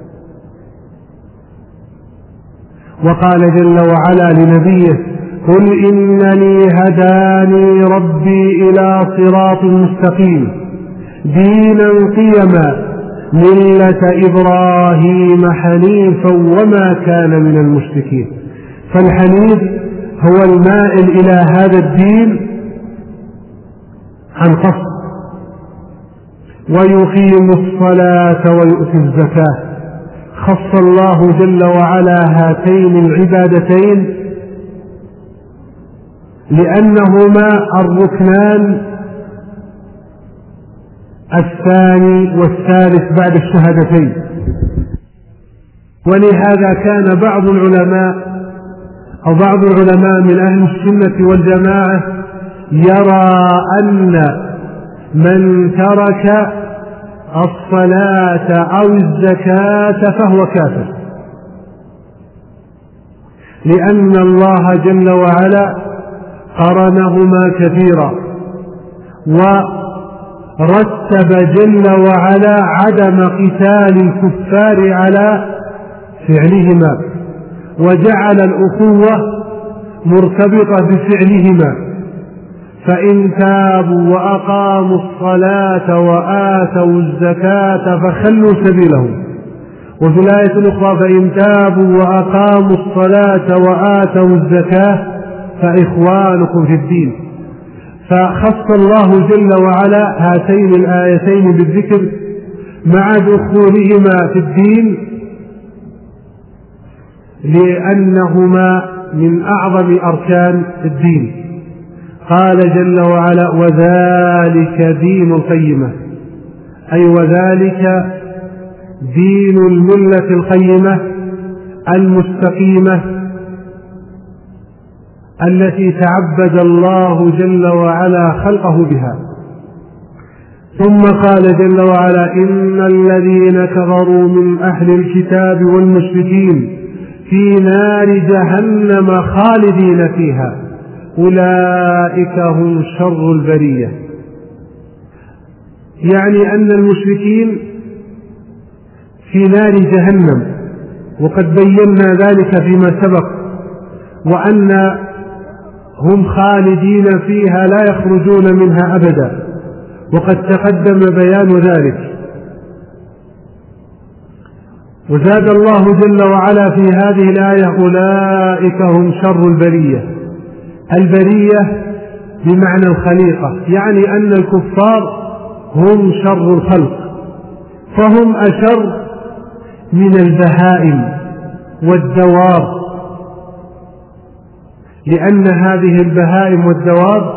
وقال جل وعلا لنبيه: قل إنني هداني ربي إلى صراط مستقيم دينا قيما ملة إبراهيم حنيفا وما كان من المشركين. فالحنيف هو المائل إلى هذا الدين عن قصد، ويقيم الصلاة ويؤتي الزكاة. خص الله جل وعلا هاتين العبادتين لأنهما الركنان الثاني والثالث بعد الشهادتين. ولهذا كان بعض العلماء أو بعض العلماء من أهل السنة والجماعة يرى أن من ترك الصلاة أو الزكاة فهو كافر، لأن الله جل وعلا قرنهما كثيرا، ورتب جل وعلا عدم قتال الكفار على فعلهما، وجعل الأخوة مرتبطة بفعلهما. فإن تابوا وأقاموا الصلاة وآتوا الزكاة فخلوا سبيلهم. وفي الآية الأخرى: فإن تابوا وأقاموا الصلاة وآتوا الزكاة فإخوانكم في الدين. فخص الله جل وعلا هاتين الآيتين بالذكر مع دخولهما في الدين لأنهما من أعظم أركان الدين. قال جل وعلا: وذلك دين القيمة، أي وذلك دين الملة القيمة المستقيمة التي تعبد الله جل وعلا خلقه بها. ثم قال جل وعلا: إن الذين كفروا من أهل الكتاب والمشركين في نار جهنم خالدين فيها أولئك هم شر البرية. يعني أن المشركين في نار جهنم، وقد بينا ذلك فيما سبق، وأن هم خالدين فيها لا يخرجون منها أبدا، وقد تقدم بيان ذلك. وزاد الله جل وعلا في هذه الآية: أولئك هم شر البرية. البرية بمعنى الخليقة، يعني أن الكفار هم شر الخلق، فهم أشر من البهائم والدواب، لأن هذه البهائم والدواب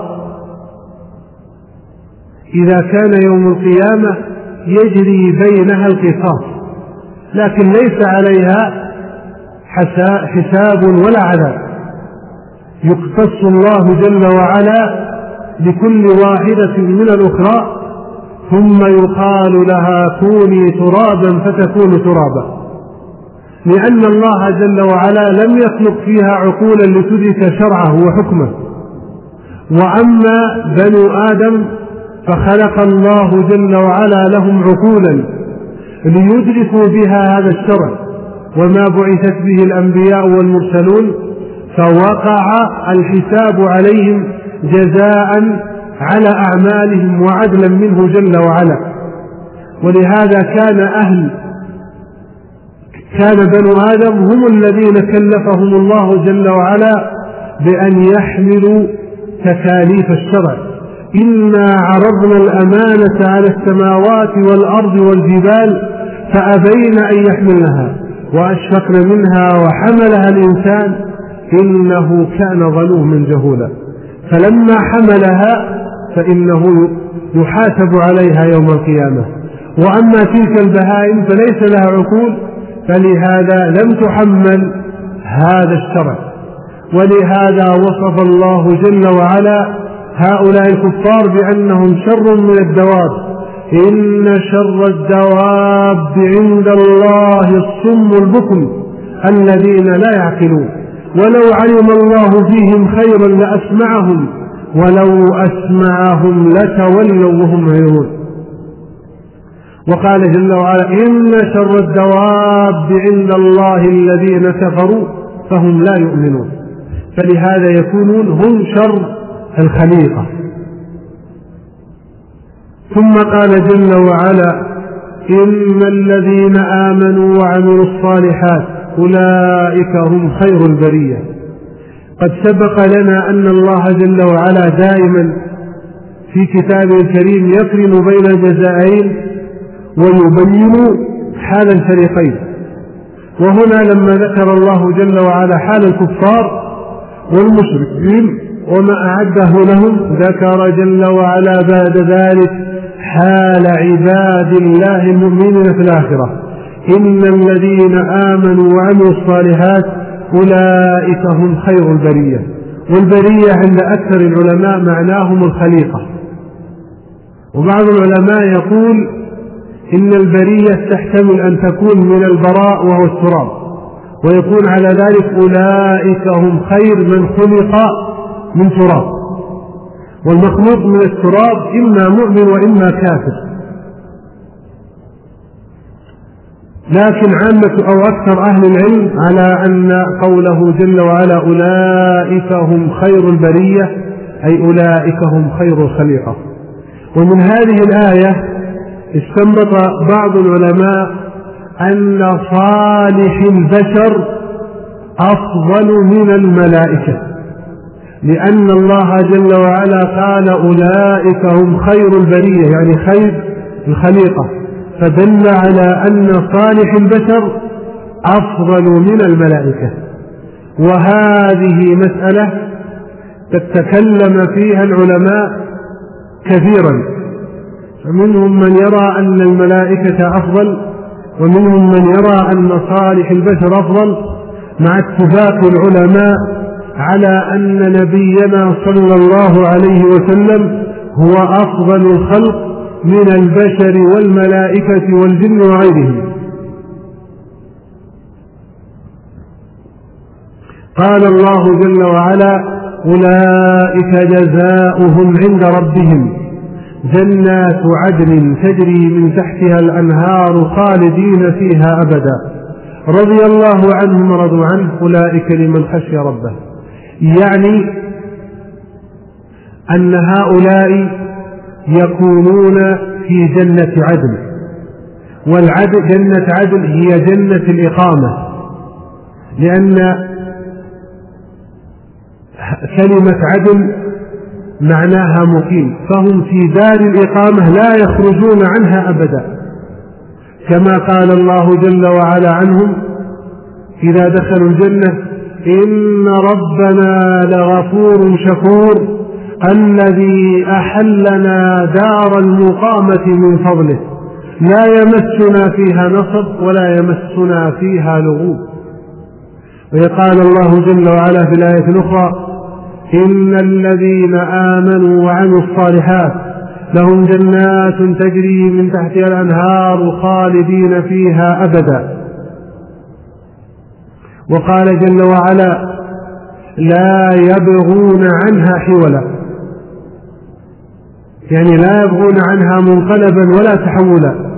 إذا كان يوم القيامة يجري بينها القصاص، لكن ليس عليها حساب ولا عذاب، يقتص الله جل وعلا لكل واحدة من الأخرى، ثم يقال لها كوني ترابا فتكون ترابا، لأن الله جل وعلا لم يخلق فيها عقولا لتدرك شرعه وحكمه. وأما بنو آدم فخلق الله جل وعلا لهم عقولا ليدركوا بها هذا الشرع وما بعثت به الأنبياء والمرسلون، فوقع الحساب عليهم جزاء على أعمالهم وعدلا منه جل وعلا. ولهذا كان أهل كان بنو آدم هم الذين كلفهم الله جل وعلا بأن يحملوا تكاليف الشرع. إنا عرضنا الأمانة على السماوات والأرض والجبال فأبين أن يحملنها وأشفقن منها وحملها الإنسان إنه كان ظلوما جهولا. فلما حملها فإنه يحاسب عليها يوم القيامة. وأما تلك البهائم فليس لها عقول، فلهذا لم تحمل هذا الشرع. ولهذا وصف الله جل وعلا هؤلاء الكفار بأنهم شر من الدواب. إن شر الدواب عند الله الصم البكم الذين لا يعقلون، ولو علم الله فيهم خيرا لأسمعهم ولو أسمعهم لتولوا وهم معرضون. وقال جل وعلا إن شر الدواب عند الله الذين كفروا فهم لا يؤمنون، فلهذا يكونون هم شر الخليقة. ثم قال جل وعلا إن الذين آمنوا وعملوا الصالحات أولئك هم خير البرية. قد سبق لنا أن الله جل وعلا دائما في كتابه الكريم يقرن بين الجزائين ويبين حال الفريقين. وهنا لما ذكر الله جل وعلا حال الكفار والمشركين وما أعده لهم، ذكر جل وعلا بعد ذلك حال عباد الله المؤمنين في الآخرة. إن الذين آمنوا وعملوا الصالحات أولئك هم خير البرية. والبرية عند أكثر العلماء معناهم الخليقة. وبعض العلماء يقول إن البرية تحتمل أن تكون من البراء وهو التراب، ويكون على ذلك أولئك هم خير من خلق من تراب. والمخلوق من التراب إما مؤمن وإما كافر، لكن عامة أو أكثر أهل العلم على أن قوله جل وعلا أولئك هم خير البرية أي أولئك هم خير الخليقة. ومن هذه الآية استنبط بعض العلماء أن صالح البشر أفضل من الملائكة، لأن الله جل وعلا قال أولئك هم خير البرية يعني خير الخليقة، فدل على أن صالح البشر أفضل من الملائكة. وهذه مسألة تتكلم فيها العلماء كثيرا، فمنهم من يرى أن الملائكة أفضل، ومنهم من يرى أن صالح البشر أفضل، مع اتفاق العلماء على أن نبينا صلى الله عليه وسلم هو أفضل الخلق من البشر والملائكة والجن وغيرهم. قال الله جل وعلا أولئك جزاؤهم عند ربهم جنات عدن تجري من تحتها الأنهار خالدين فيها أبدا رضي الله عنهم ورضوا عنه أولئك لمن خشي ربه. يعني أن هؤلاء يكونون في جنة عدن، والعدن جنة عدن هي جنة الإقامة، لأن كلمة عدن معناها مقيم، فهم في دار الإقامة لا يخرجون عنها أبدا. كما قال الله جل وعلا عنهم إذا دخلوا الجنة: إن ربنا لغفور شكور الذي أحلنا دار المقامة من فضله لا يمسنا فيها نصب ولا يمسنا فيها لغوب. ويقال الله جل وعلا في الآية الأخرى: إن الذين آمنوا وعملوا الصالحات لهم جنات تجري من تحتها الأنهار خالدين فيها أبدا. وقال جل وعلا: لا يبغون عنها حولا، يعني لا يبغون عنها منقلبا ولا تحولا.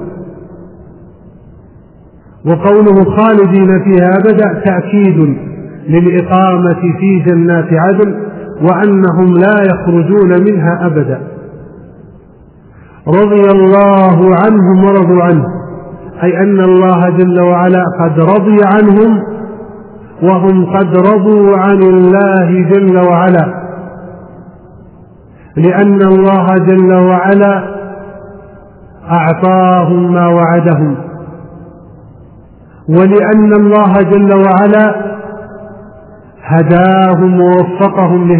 وقوله خالدين فيها أبدا تأكيد للإقامة في جنات عدن وأنهم لا يخرجون منها أبدا. رضي الله عنهم ورضوا عنه، أي أن الله جل وعلا قد رضي عنهم وهم قد رضوا عن الله جل وعلا، لأن الله جل وعلا أعطاهم ما وعدهم، ولأن الله جل وعلا هداهم ووفقهم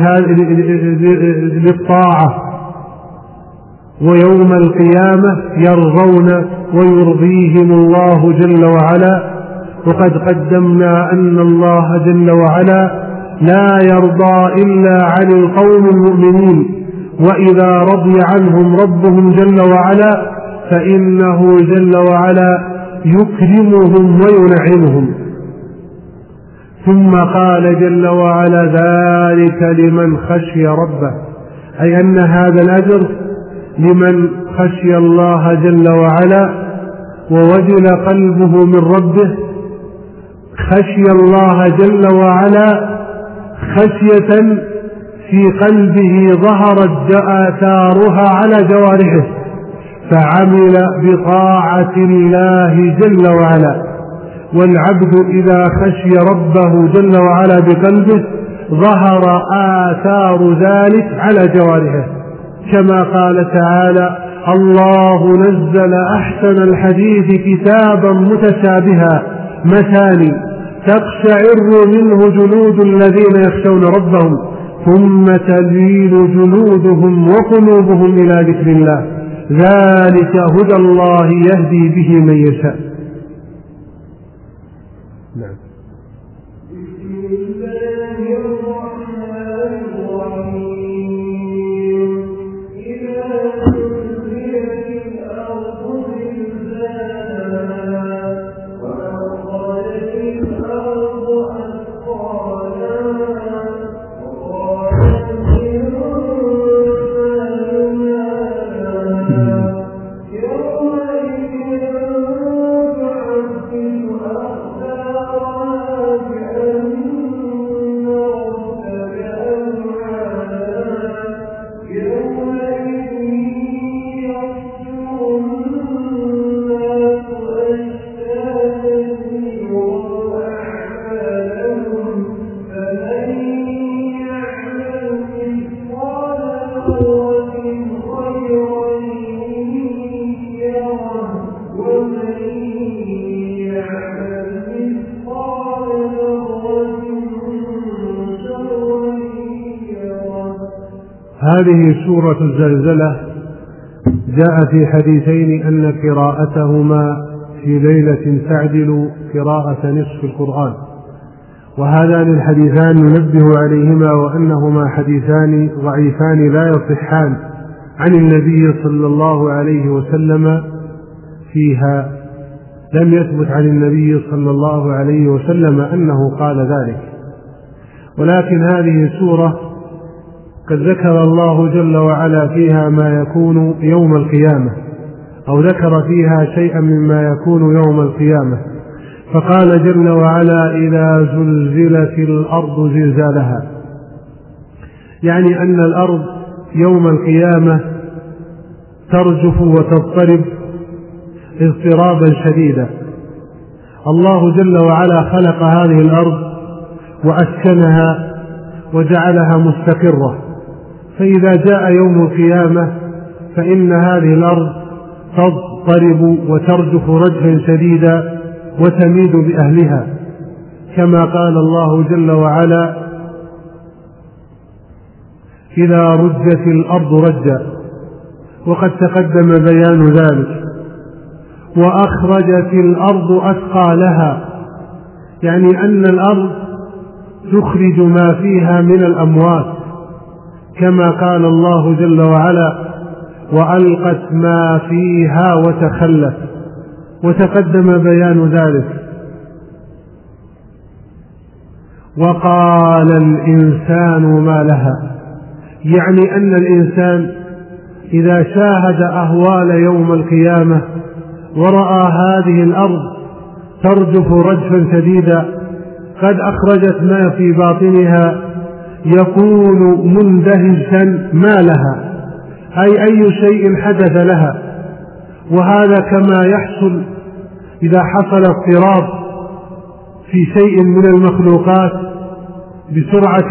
للطاعة، ويوم القيامة يرضون ويرضيهم الله جل وعلا. وقد قدمنا أن الله جل وعلا لا يرضى إلا عن القوم المؤمنين، وإذا رضي عنهم ربهم جل وعلا فإنه جل وعلا يكرمهم وينعمهم. ثم قال جل وعلا: ذلك لمن خشي ربه، أي أن هذا الأجر لمن خشي الله جل وعلا ووجل قلبه من ربه، خشي الله جل وعلا خشية في قلبه ظهرت آثارها على جوارحه، فعمل بطاعة الله جل وعلا. والعبد إذا خشي ربه جل وعلا بقلبه ظهر آثار ذلك على جوارحه، كما قال تعالى: الله نزل أحسن الحديث كتابا متشابها مثاني تقشعر منه جلود الذين يخشون ربهم ثم تلين جلودهم وقلوبهم إلى ذكر الله، ذلك هدى الله يهدي به من يشاء. نعم. هذه سورة الزلزلة جاء في حديثين أن قراءتهما في ليلة تعدل قراءة نصف القرآن، وهذان الحديثان ننبه عليهما وأنهما حديثان ضعيفان لا يصحان عن النبي صلى الله عليه وسلم فيها، لم يثبت عن النبي صلى الله عليه وسلم أنه قال ذلك. ولكن هذه سورة قد ذكر الله جل وعلا فيها ما يكون يوم القيامة، أو ذكر فيها شيئا مما يكون يوم القيامة، فقال جل وعلا: إذا زلزلت الأرض زلزالها، يعني أن الأرض يوم القيامة ترجف وتضطرب اضطرابا شديدا. الله جل وعلا خلق هذه الأرض وأسكنها وجعلها مستقرة، فإذا جاء يوم القيامة فإن هذه الأرض تضطرب وترجف رجفا شديدا وتميد بأهلها، كما قال الله جل وعلا: إذا رجت الأرض رجا، وقد تقدم بيان ذلك. وأخرجت الأرض أثقالها، يعني أن الأرض تخرج ما فيها من الأموات، كما قال الله جل وعلا: وألقت ما فيها وتخلت، وتقدم بيان ذلك. وقال الإنسان ما لها، يعني أن الإنسان إذا شاهد أهوال يوم القيامة ورأى هذه الأرض ترجف رجفا شديدا قد أخرجت ما في باطنها، يكون مندهشا ما لها، أي أي شيء حدث لها. وهذا كما يحصل إذا حصل اضطراب في شيء من المخلوقات بسرعة،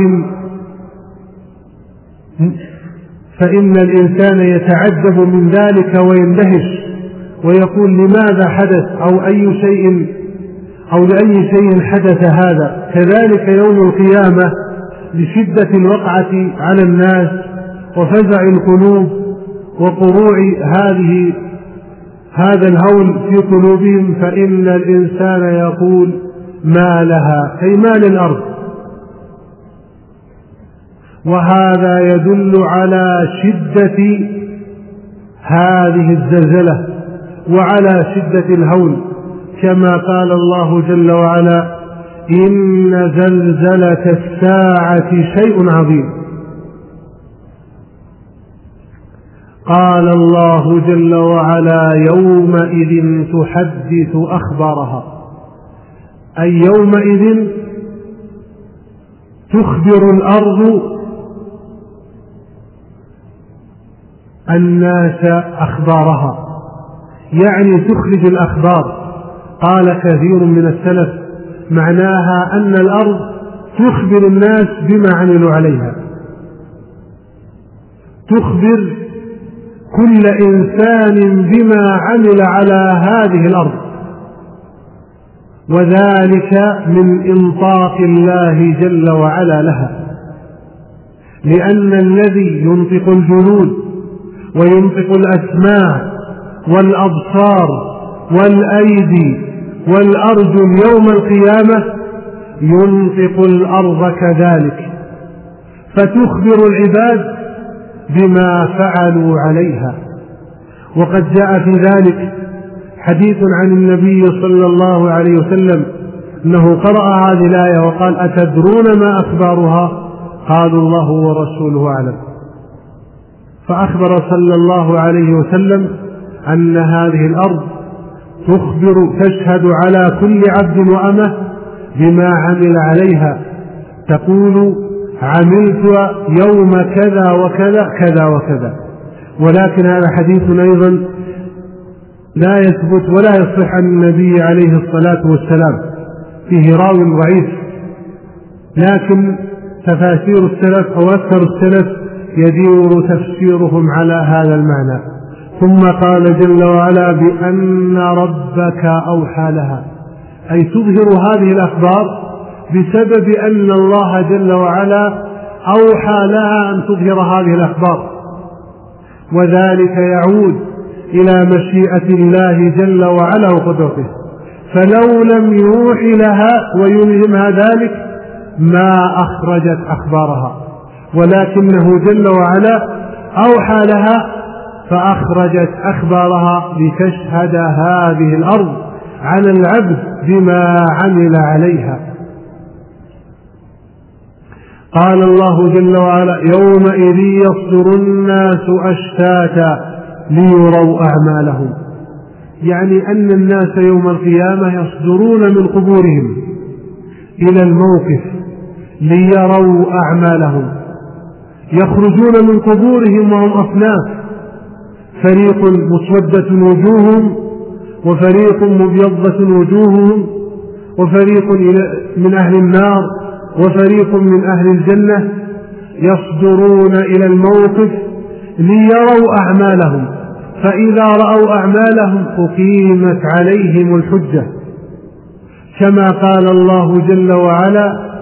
فإن الإنسان يتعجب من ذلك ويندهش ويقول: لماذا حدث؟ أو أي شيء أو لأي شيء حدث هذا. كذلك يوم القيامة لشدة الوقعة على الناس وفزع القلوب وقروع هذه هذا الهول في قلوبهم، فإن الإنسان يقول: ما لها، أي ما للأرض. وهذا يدل على شدة هذه الزلزلة وعلى شدة الهول، كما قال الله جل وعلا: إن زلزلة الساعة شيء عظيم. قال الله جل وعلا: يومئذ تحدث أخبارها، أي يومئذ تخبر الأرض الناس أخبارها، يعني تخرج الأخبار. قال كثير من السلف: معناها أن الأرض تخبر الناس بما عملوا عليها، تخبر كل إنسان بما عمل على هذه الأرض، وذلك من إنطاق الله جل وعلا لها، لأن الذي ينطق الجنود وينطق الأسماع والأبصار والأيدي والأرجل يوم القيامة ينطق الأرض كذلك، فتخبر العباد بما فعلوا عليها. وقد جاء في ذلك حديث عن النبي صلى الله عليه وسلم أنه قرأ هذه الآية وقال: أتدرون ما أخبارها؟ قالوا: الله ورسوله أعلم. فأخبر صلى الله عليه وسلم أن هذه الأرض تخبر تشهد على كل عبد وأمة بما عمل عليها، تقول: عملت يوم كذا وكذا كذا وكذا. ولكن هذا حديث أيضا لا يثبت ولا يصح عن النبي عليه الصلاة والسلام، فيه راوي ضعيف، لكن تفاسير السلف أو أكثر السلف يدور تفسيرهم على هذا المعنى. ثم قال جل وعلا: بأن ربك أوحى لها، أي تظهر هذه الأخبار بسبب أن الله جل وعلا أوحى لها أن تظهر هذه الأخبار، وذلك يعود إلى مشيئة الله جل وعلا وقدرته. فلو لم يوحي لها ويلهمها ذلك ما أخرجت أخبارها، ولكنه جل وعلا أوحى لها فأخرجت أخبارها لتشهد هذه الأرض على العبد بما عمل عليها. قال الله جل وعلا: يومئذ يصدر الناس أشتاتا ليروا أعمالهم، يعني أن الناس يوم القيامة يصدرون من قبورهم إلى الموقف ليروا أعمالهم، يخرجون من قبورهم وهم أصناف، فريق مسودة وجوههم وفريق مبيضة وجوههم وفريق من أهل النار وفريق من أهل الجنة، يصدرون إلى الموقف ليروا أعمالهم، فإذا رأوا أعمالهم أقيمت عليهم الحجة، كما قال الله جل وعلا: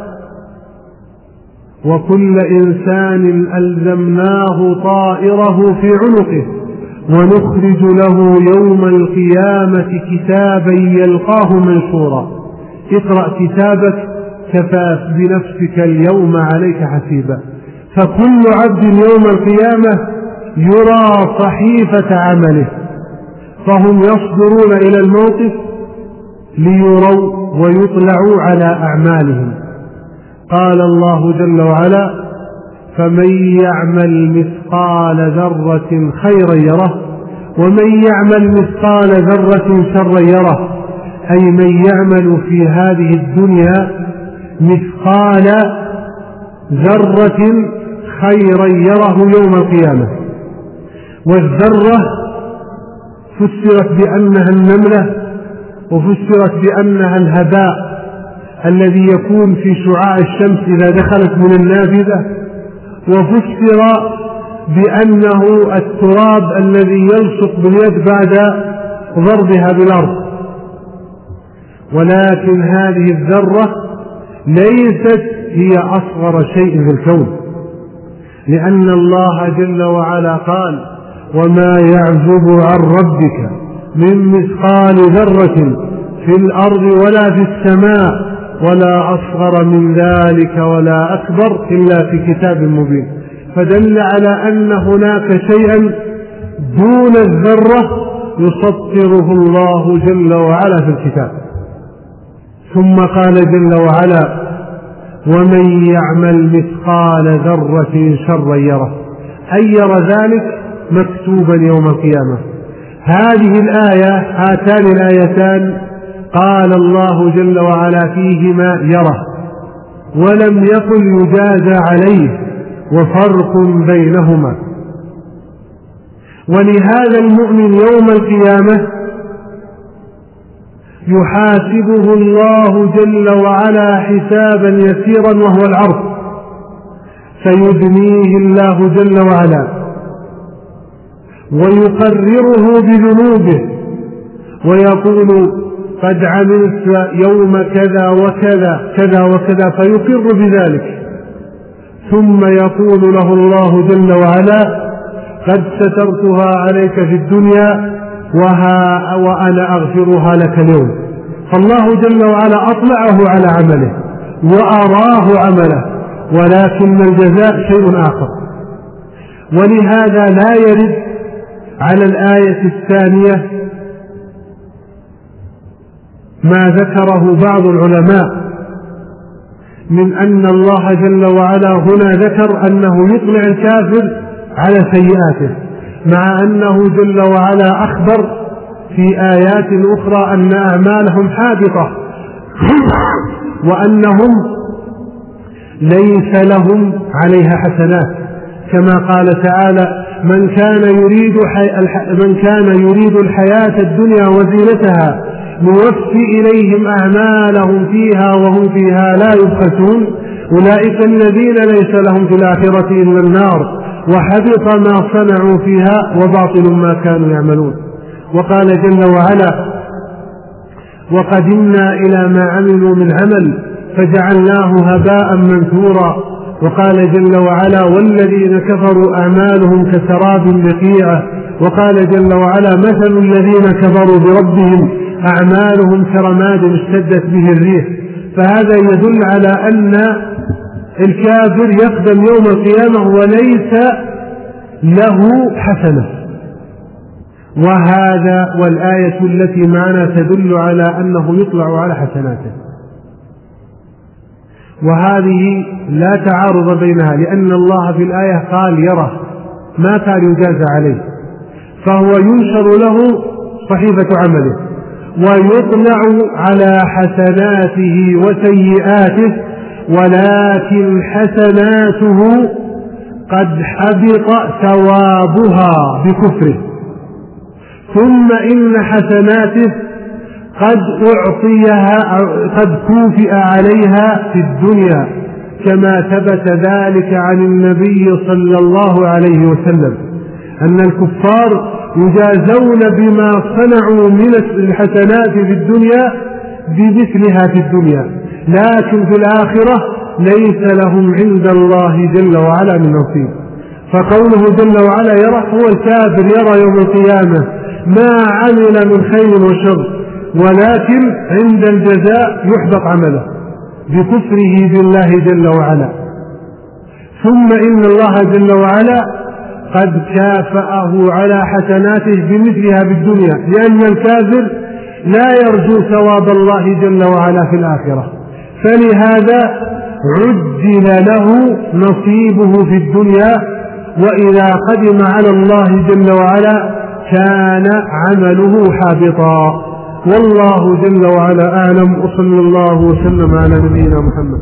وكل إنسان ألزمناه طائره في عنقه ونخرج له يوم القيامة كتابا يلقاه منشورا اقرأ كتابك كفى بنفسك اليوم عليك حسيبا. فكل عبد يوم القيامة يرى صحيفة عمله، فهم يصدرون إلى الموقف ليروا ويطلعوا على أعمالهم. قال الله جل وعلا: فمن يعمل مثقال ذرة خيرا يره ومن يعمل مثقال ذرة شرا يره، أي من يعمل في هذه الدنيا مثقال ذرة خيرا يره يوم القيامة. والذرة فسرت بأنها النملة، وفسرت بأنها الهباء الذي يكون في شعاع الشمس إذا دخلت من النافذة، وفسر بأنه التراب الذي يلصق باليد بعد ضربها بالأرض. ولكن هذه الذرة ليست هي أصغر شيء في الكون، لأن الله جل وعلا قال: وما يعزب عن ربك من مثقال ذرة في الأرض ولا في السماء ولا أصغر من ذلك ولا أكبر إلا في كتاب مبين. فدل على أن هناك شيئا دون الذرة يسطره الله جل وعلا في الكتاب. ثم قال جل وعلا: ومن يعمل مثقال ذرة شرا يره، أي يرى ذلك مكتوبا يوم القيامة. هذه الآية هاتان الآيتان قال الله جل وعلا فيهما يره، ولم يقل يجازى عليه، وفرق بينهما. ولهذا المؤمن يوم القيامة يحاسبه الله جل وعلا حسابا يسيرا وهو العرض، فيدنيه الله جل وعلا ويقرره بذنوبه ويقول: قد عملت يوم كذا وكذا كذا وكذا، فيقر بذلك. ثم يقول له الله جل وعلا: قد سترتها عليك في الدنيا وها وأنا أغفرها لك اليوم. فالله جل وعلا أطلعه على عمله وأراه عمله، ولكن الجزاء شيء آخر. ولهذا لا يرد على الآية الثانية ما ذكره بعض العلماء من أن الله جل وعلا هنا ذكر أنه يطلع الكافر على سيئاته، مع أنه جل وعلا أخبر في آيات أخرى أن أعمالهم حابطة وأنهم ليس لهم عليها حسنات، كما قال تعالى: من كان يريد من كان يريد الحياة الدنيا وزينتها نوفي إليهم أعمالهم فيها وهم فيها لا يبخسون أولئك الذين ليس لهم في الآخرة إلا النار وحبط ما صنعوا فيها وباطل ما كانوا يعملون. وقال جل وعلا: وقدمنا إلى ما عملوا من عمل فجعلناه هباء منثورا. وقال جل وعلا: والذين كفروا أعمالهم كسراب بقيعة. وقال جل وعلا: مثل الذين كفروا بربهم أعمالهم كرماد اشتدت به الريح. فهذا يدل على أن الكافر يقدم يوم القيامة وليس له حسنة. وهذا والآية التي معنا تدل على أنه يطلع على حسناته، وهذه لا تعارض بينها، لأن الله في الآية قال يره ما كان يجازى عليه، فهو ينشر له صحيفة عمله ويطلع على حسناته وسيئاته، ولكن حسناته قد حبط ثوابها بكفره، ثم إن حسناته قد أعطيها قد كوفئ عليها في الدنيا، كما ثبت ذلك عن النبي صلى الله عليه وسلم أن الكفار يجازون بما صنعوا من الحسنات في الدنيا بمثلها في الدنيا، لكن في الآخرة ليس لهم عند الله جل وعلا من نصيب. فقوله جل وعلا يرى، هو الكافر يرى يوم القيامة ما عمل من خير وشر، ولكن عند الجزاء يحبط عمله بكفره بالله جل وعلا. ثم إن الله جل وعلا قد كافأه على حسناته بمثلها بالدنيا، لأن الكافر لا يرجو ثواب الله جل وعلا في الآخرة، فلهذا عجل له نصيبه في الدنيا، وإذا قدم على الله جل وعلا كان عمله حابطا. والله جل وعلا أعلم، وصلى الله وسلم على نبينا محمد.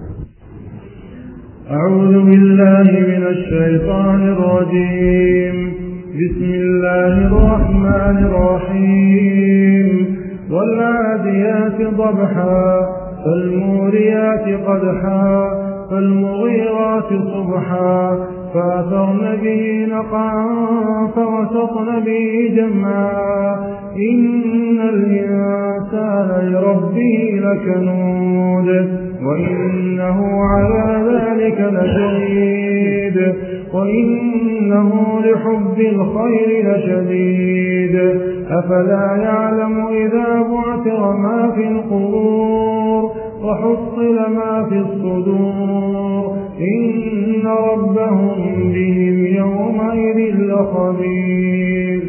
أعوذ بالله من الشيطان الرجيم. بسم الله الرحمن الرحيم. والعاديات ضبحا فالموريات قدحا فالمغيرات صبحا فأثرن به نقعا فوسطن به جمعا إن الإنسان لربه لكنود وإنه على ذلك لشهيد وإنه لحب الخير لشديد أفلا يعلم إذا بعثر ما في القبور وحصل ما في الصدور إن ربهم بهم يومئذ لخبير.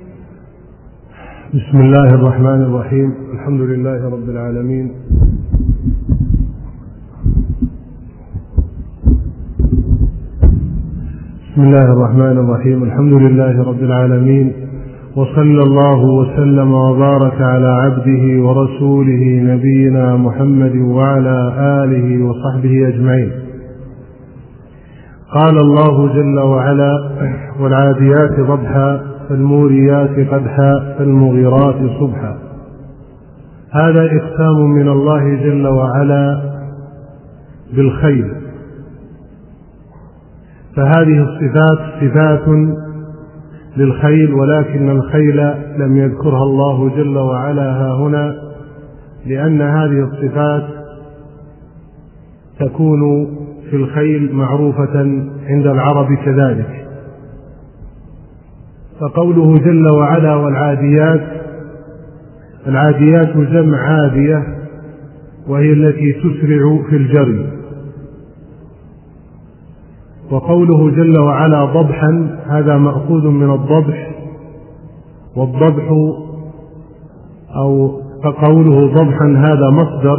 بسم الله الرحمن الرحيم. الحمد لله رب العالمين، بسم الله الرحمن الرحيم الحمد لله رب العالمين، وصلى الله وسلم وبارك على عبده ورسوله نبينا محمد وعلى آله وصحبه أجمعين. قال الله جل وعلا: والعاديات ضبحا فالموريات قدحا فالمغيرات صبحا. هذا إقسام من الله جل وعلا بالخيل، فهذه الصفات صفات للخيل، ولكن الخيل لم يذكرها الله جل وعلا ها هنا، لأن هذه الصفات تكون في الخيل معروفة عند العرب كذلك. فقوله جل وعلا: والعاديات، العاديات جمع عادية، وهي التي تسرع في الجري. وقوله جل وعلا ضبحا، هذا مأخوذ من الضبح، والضبح أو قوله ضبحا هذا مصدر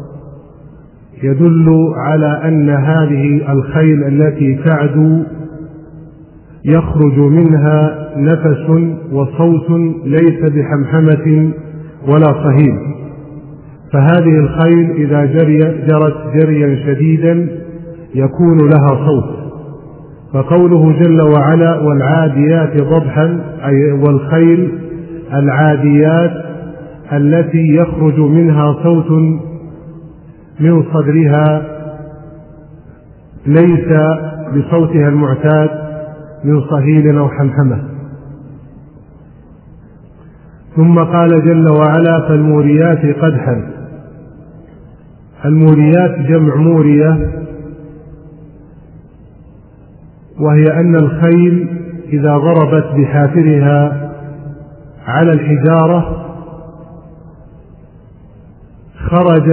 يدل على أن هذه الخيل التي تعدو يخرج منها نفس وصوت ليس بحمحمة ولا صهيل، فهذه الخيل إذا جري جرت جريا شديدا يكون لها صوت. فقوله جل وعلا: والعاديات ضبحا، أي والخيل العاديات التي يخرج منها صوت من صدرها ليس بصوتها المعتاد من صهيل أو حمحمة. ثم قال جل وعلا: فالموريات قدحا. الموريات جمع مورية، وهي أن الخيل إذا ضربت بحافرها على الحجارة خرج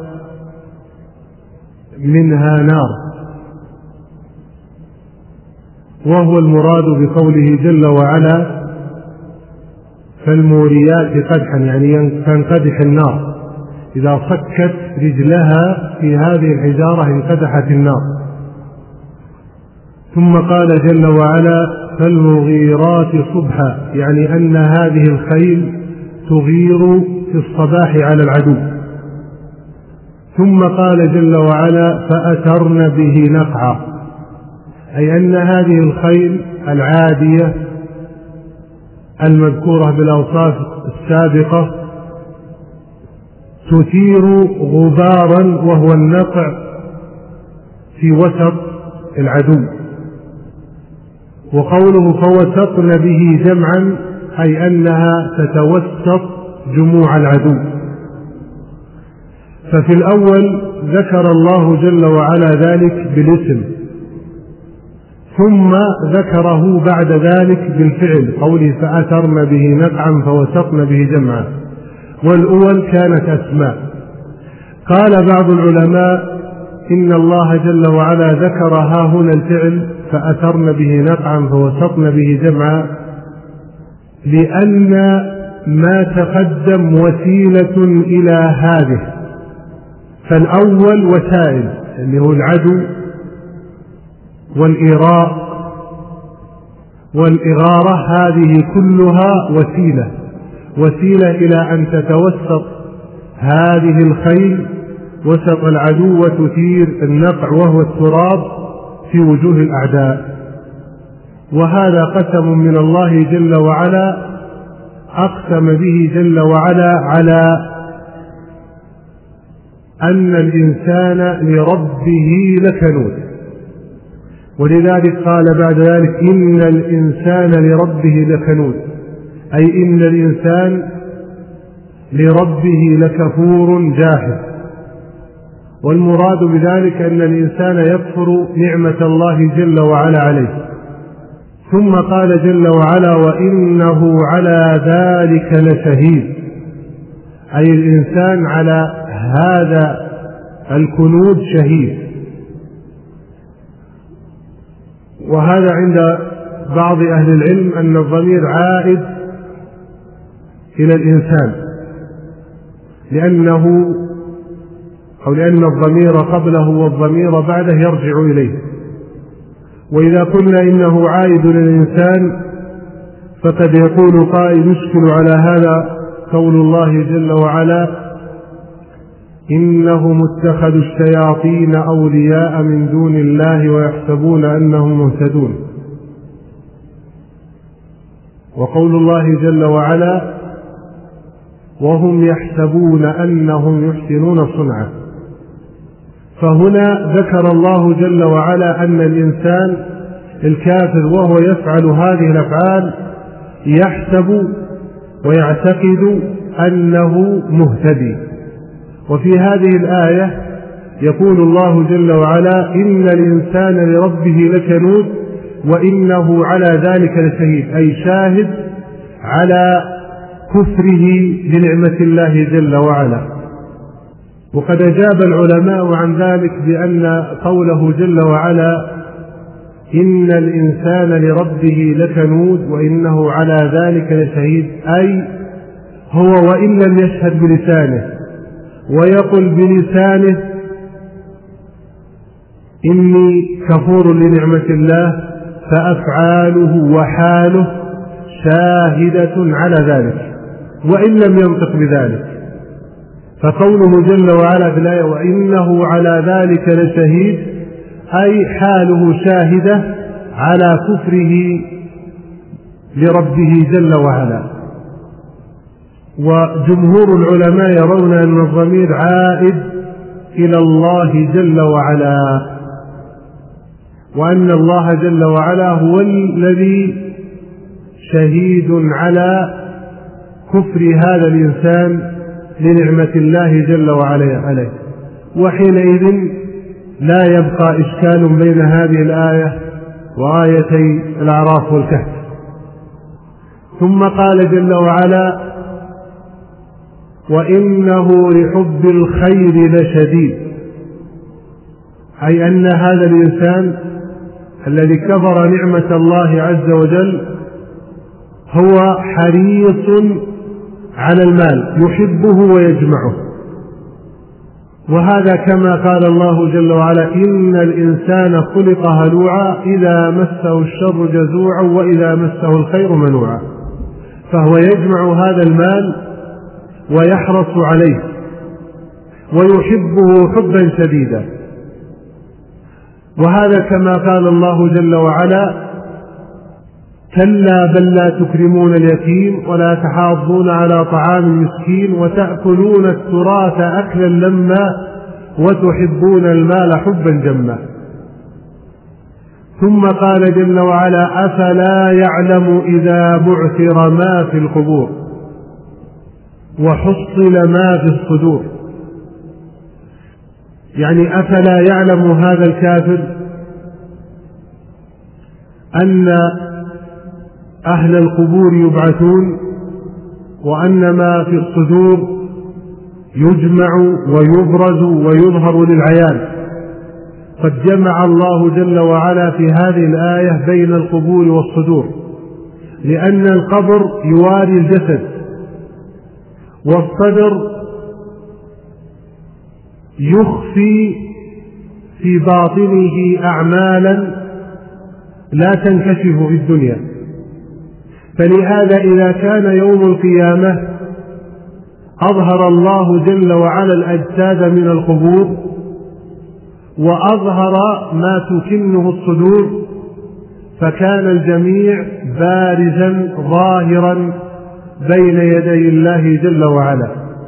منها نار، وهو المراد بقوله جل وعلا: فالموريات قدحا، يعني تنقدح النار، إذا صكت رجلها في هذه الحجارة انقدحت النار. ثم قال جل وعلا: فالمغيرات صبحا، يعني أن هذه الخيل تغير في الصباح على العدو. ثم قال جل وعلا: فأثرن به نقعا، أي أن هذه الخيل العادية المذكورة بالأوصاف السابقة تثير غبارا، وهو النقع في وسط العدو، وقوله فوسطن به جمعا أي أنها تتوسط جموع العدو. ففي الأول ذكر الله جل وعلا ذلك بالاسم، ثم ذكره بعد ذلك بالفعل، قوله فأثرن به نقعا فوسطن به جمعا، والأول كانت أسماء. قال بعض العلماء إن الله جل وعلا ذكر ها هنا الفعل فأثرن به نقعا فوسطن به جمعا لأن ما تقدم وسيلة إلى هذه، فالأول وسائل اللي هو العدو والإراء والإغارة، هذه كلها وسيلة وسيلة إلى أن تتوسط هذه الخيل وسط العدو وتثير النقع وهو التراب في وجوه الأعداء. وهذا قسم من الله جل وعلا أقسم به جل وعلا على أن الإنسان لربه لكنود، ولذلك قال بعد ذلك إن الإنسان لربه لكنود، أي إن الإنسان لربه لكفور جاحد. والمراد بذلك أن الإنسان يكفر نعمة الله جل وعلا عليه. ثم قال جل وعلا وإنه على ذلك لشهيد، أي الإنسان على هذا الكنود شهيد. وهذا عند بعض أهل العلم أن الضمير عائد إلى الإنسان، لأنه أو لأن الضمير قبله والضمير بعده يرجع إليه. وإذا قلنا إنه عائد إلى الإنسان فقد يقول قائل يشكل على هذا قول الله جل وعلا إنهم اتخذوا الشياطين أولياء من دون الله ويحسبون أنهم مهتدون. وقول الله جل وعلا وهم يحسبون أنهم يحسنون صنعا. فهنا ذكر الله جل وعلا أن الإنسان الكافر وهو يفعل هذه الأفعال يحسب ويعتقد أنه مهتدي. وفي هذه الآية يقول الله جل وعلا إن الإنسان لربه لكنود وإنه على ذلك لشهيد، أي شاهد على كفره بنعمة الله جل وعلا. وقد أجاب العلماء عن ذلك بأن قوله جل وعلا إن الإنسان لربه لكنود وإنه على ذلك لشهيد، أي هو وإن لم يشهد بلسانه ويقول بلسانه إني كفور لنعمة الله، فأفعاله وحاله شاهدة على ذلك وإن لم ينطق بذلك. فقوله جل وعلا في الآية وإنه على ذلك لشهيد، أي حاله شاهدة على كفره لربه جل وعلا. وجمهور العلماء يرون أن الضمير عائد إلى الله جل وعلا، وأن الله جل وعلا هو الذي شهيد على كفر هذا الإنسان لنعمة الله جل وعلا عليه. وحينئذ لا يبقى إشكال بين هذه الآية وآيتي الأعراف والكهف. ثم قال جل وعلا وإنه لحب الخير لشديد، أي أن هذا الإنسان الذي كفر نعمة الله عز وجل هو حريص على المال، يحبه ويجمعه. وهذا كما قال الله جل وعلا إن الإنسان خلق هلوعا إذا مسه الشر جزوعا وإذا مسه الخير منوعا. فهو يجمع هذا المال ويحرص عليه ويحبه حبا شديدا. وهذا كما قال الله جل وعلا كلا بل لا تكرمون اليتيم ولا تحاضون على طعام المسكين وتأكلون التراث أكلا لما وتحبون المال حبا جما. ثم قال جل وعلا: أفلا يعلم إذا بعثر ما في القبور وحصل ما في الصدور. يعني أفلا يعلم هذا الكافر أن أهل القبور يبعثون، وأن ما في الصدور يجمع ويبرز ويظهر للعيان. قد جمع الله جل وعلا في هذه الآية بين القبور والصدور، لأن القبر يواري الجسد، والصدر يخفي في باطنه أعمالا لا تنكشف في الدنيا. فلهذا إذا كان يوم القيامة أظهر الله جل وعلا الأجساد من القبور، وأظهر ما تكنه الصدور، فكان الجميع بارزا ظاهرا بين يدي الله جل وعلا.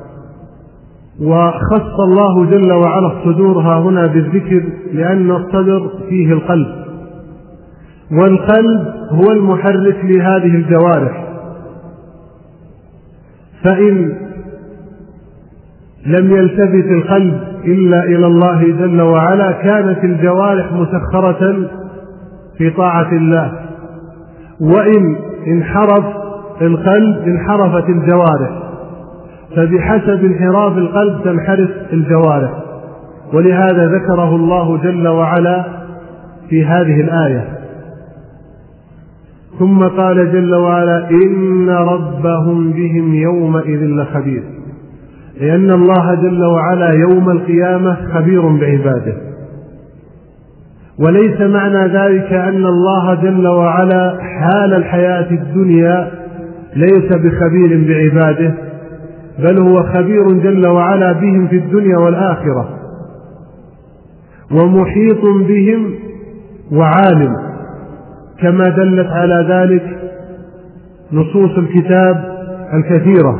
وخص الله جل وعلا الصدور ها هنا بالذكر، لأن الصدر فيه القلب، والقلب هو المحرك لهذه الجوارح. فإن لم يلتفت القلب إلا إلى الله جل وعلا كانت الجوارح مسخرة في طاعة الله، وإن انحرف القلب انحرفت الجوارح، فبحسب انحراف القلب تنحرف الجوارح. ولهذا ذكره الله جل وعلا في هذه الآية. ثم قال جل وعلا: إن ربهم بهم يومئذ لخبير، لأن الله جل وعلا يوم القيامة خبير بعباده. وليس معنى ذلك أن الله جل وعلا حال الحياة الدنيا ليس بخبير بعباده، بل هو خبير جل وعلا بهم في الدنيا والآخرة، ومحيط بهم وعالم، كما دلت على ذلك نصوص الكتاب الكثيرة.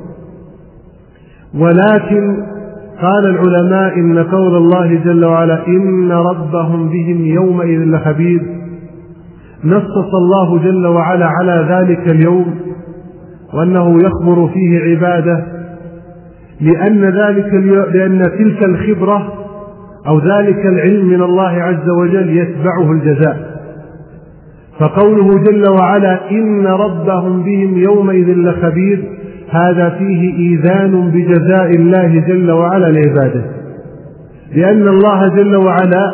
ولكن قال العلماء إن قول الله جل وعلا: إن ربهم بهم يومئذ لخبير، نصص الله جل وعلا على ذلك اليوم وأنه يخبر فيه عباده، لأن ذلك لأن تلك الخبرة أو ذلك العلم من الله عز وجل يتبعه الجزاء. فقوله جل وعلا: إن ربهم بهم يومئذ لخبير، هذا فيه إيذان بجزاء الله جل وعلا لعباده، لأن الله جل وعلا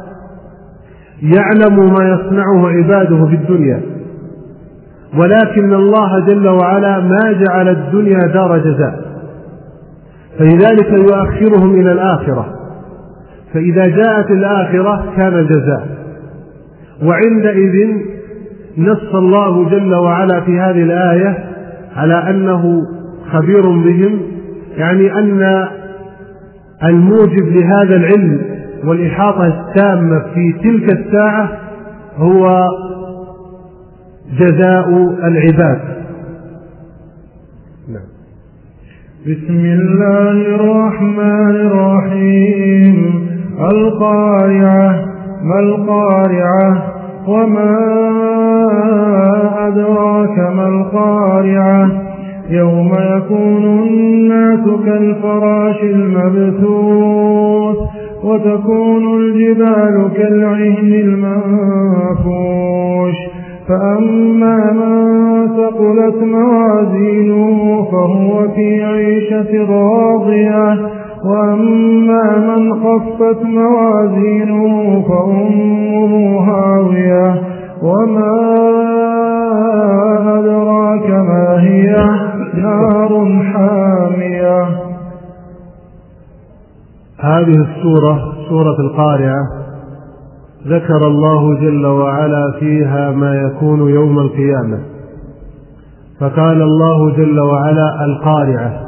يعلم ما يصنعه عباده في الدنيا، ولكن الله جل وعلا ما جعل الدنيا دار جزاء، فلذلك يؤخرهم إلى الآخرة، فإذا جاءت الآخرة كان الجزاء. وعندئذ نص الله جل وعلا في هذه الآية على أنه خبير بهم، يعني أن الموجب لهذا العلم والإحاطة التامة في تلك الساعة هو جزاء العباد. بسم الله الرحمن الرحيم. القارعة. ما القارعة؟ وما أدراك ما القارعة؟ يوم يكون الناس كالفراش المبثوث، وتكون الجبال كالعهن المنفوش. فأما من ثقلت موازينه فهو في عيشة راضية، وأما من خفت موازينه فأمه هاوية. وما أدراك ما هي؟ نار حامية. هذه السورة سورة القارعة ذكر الله جل وعلا فيها ما يكون يوم القيامة، فقال الله جل وعلا: القارعة.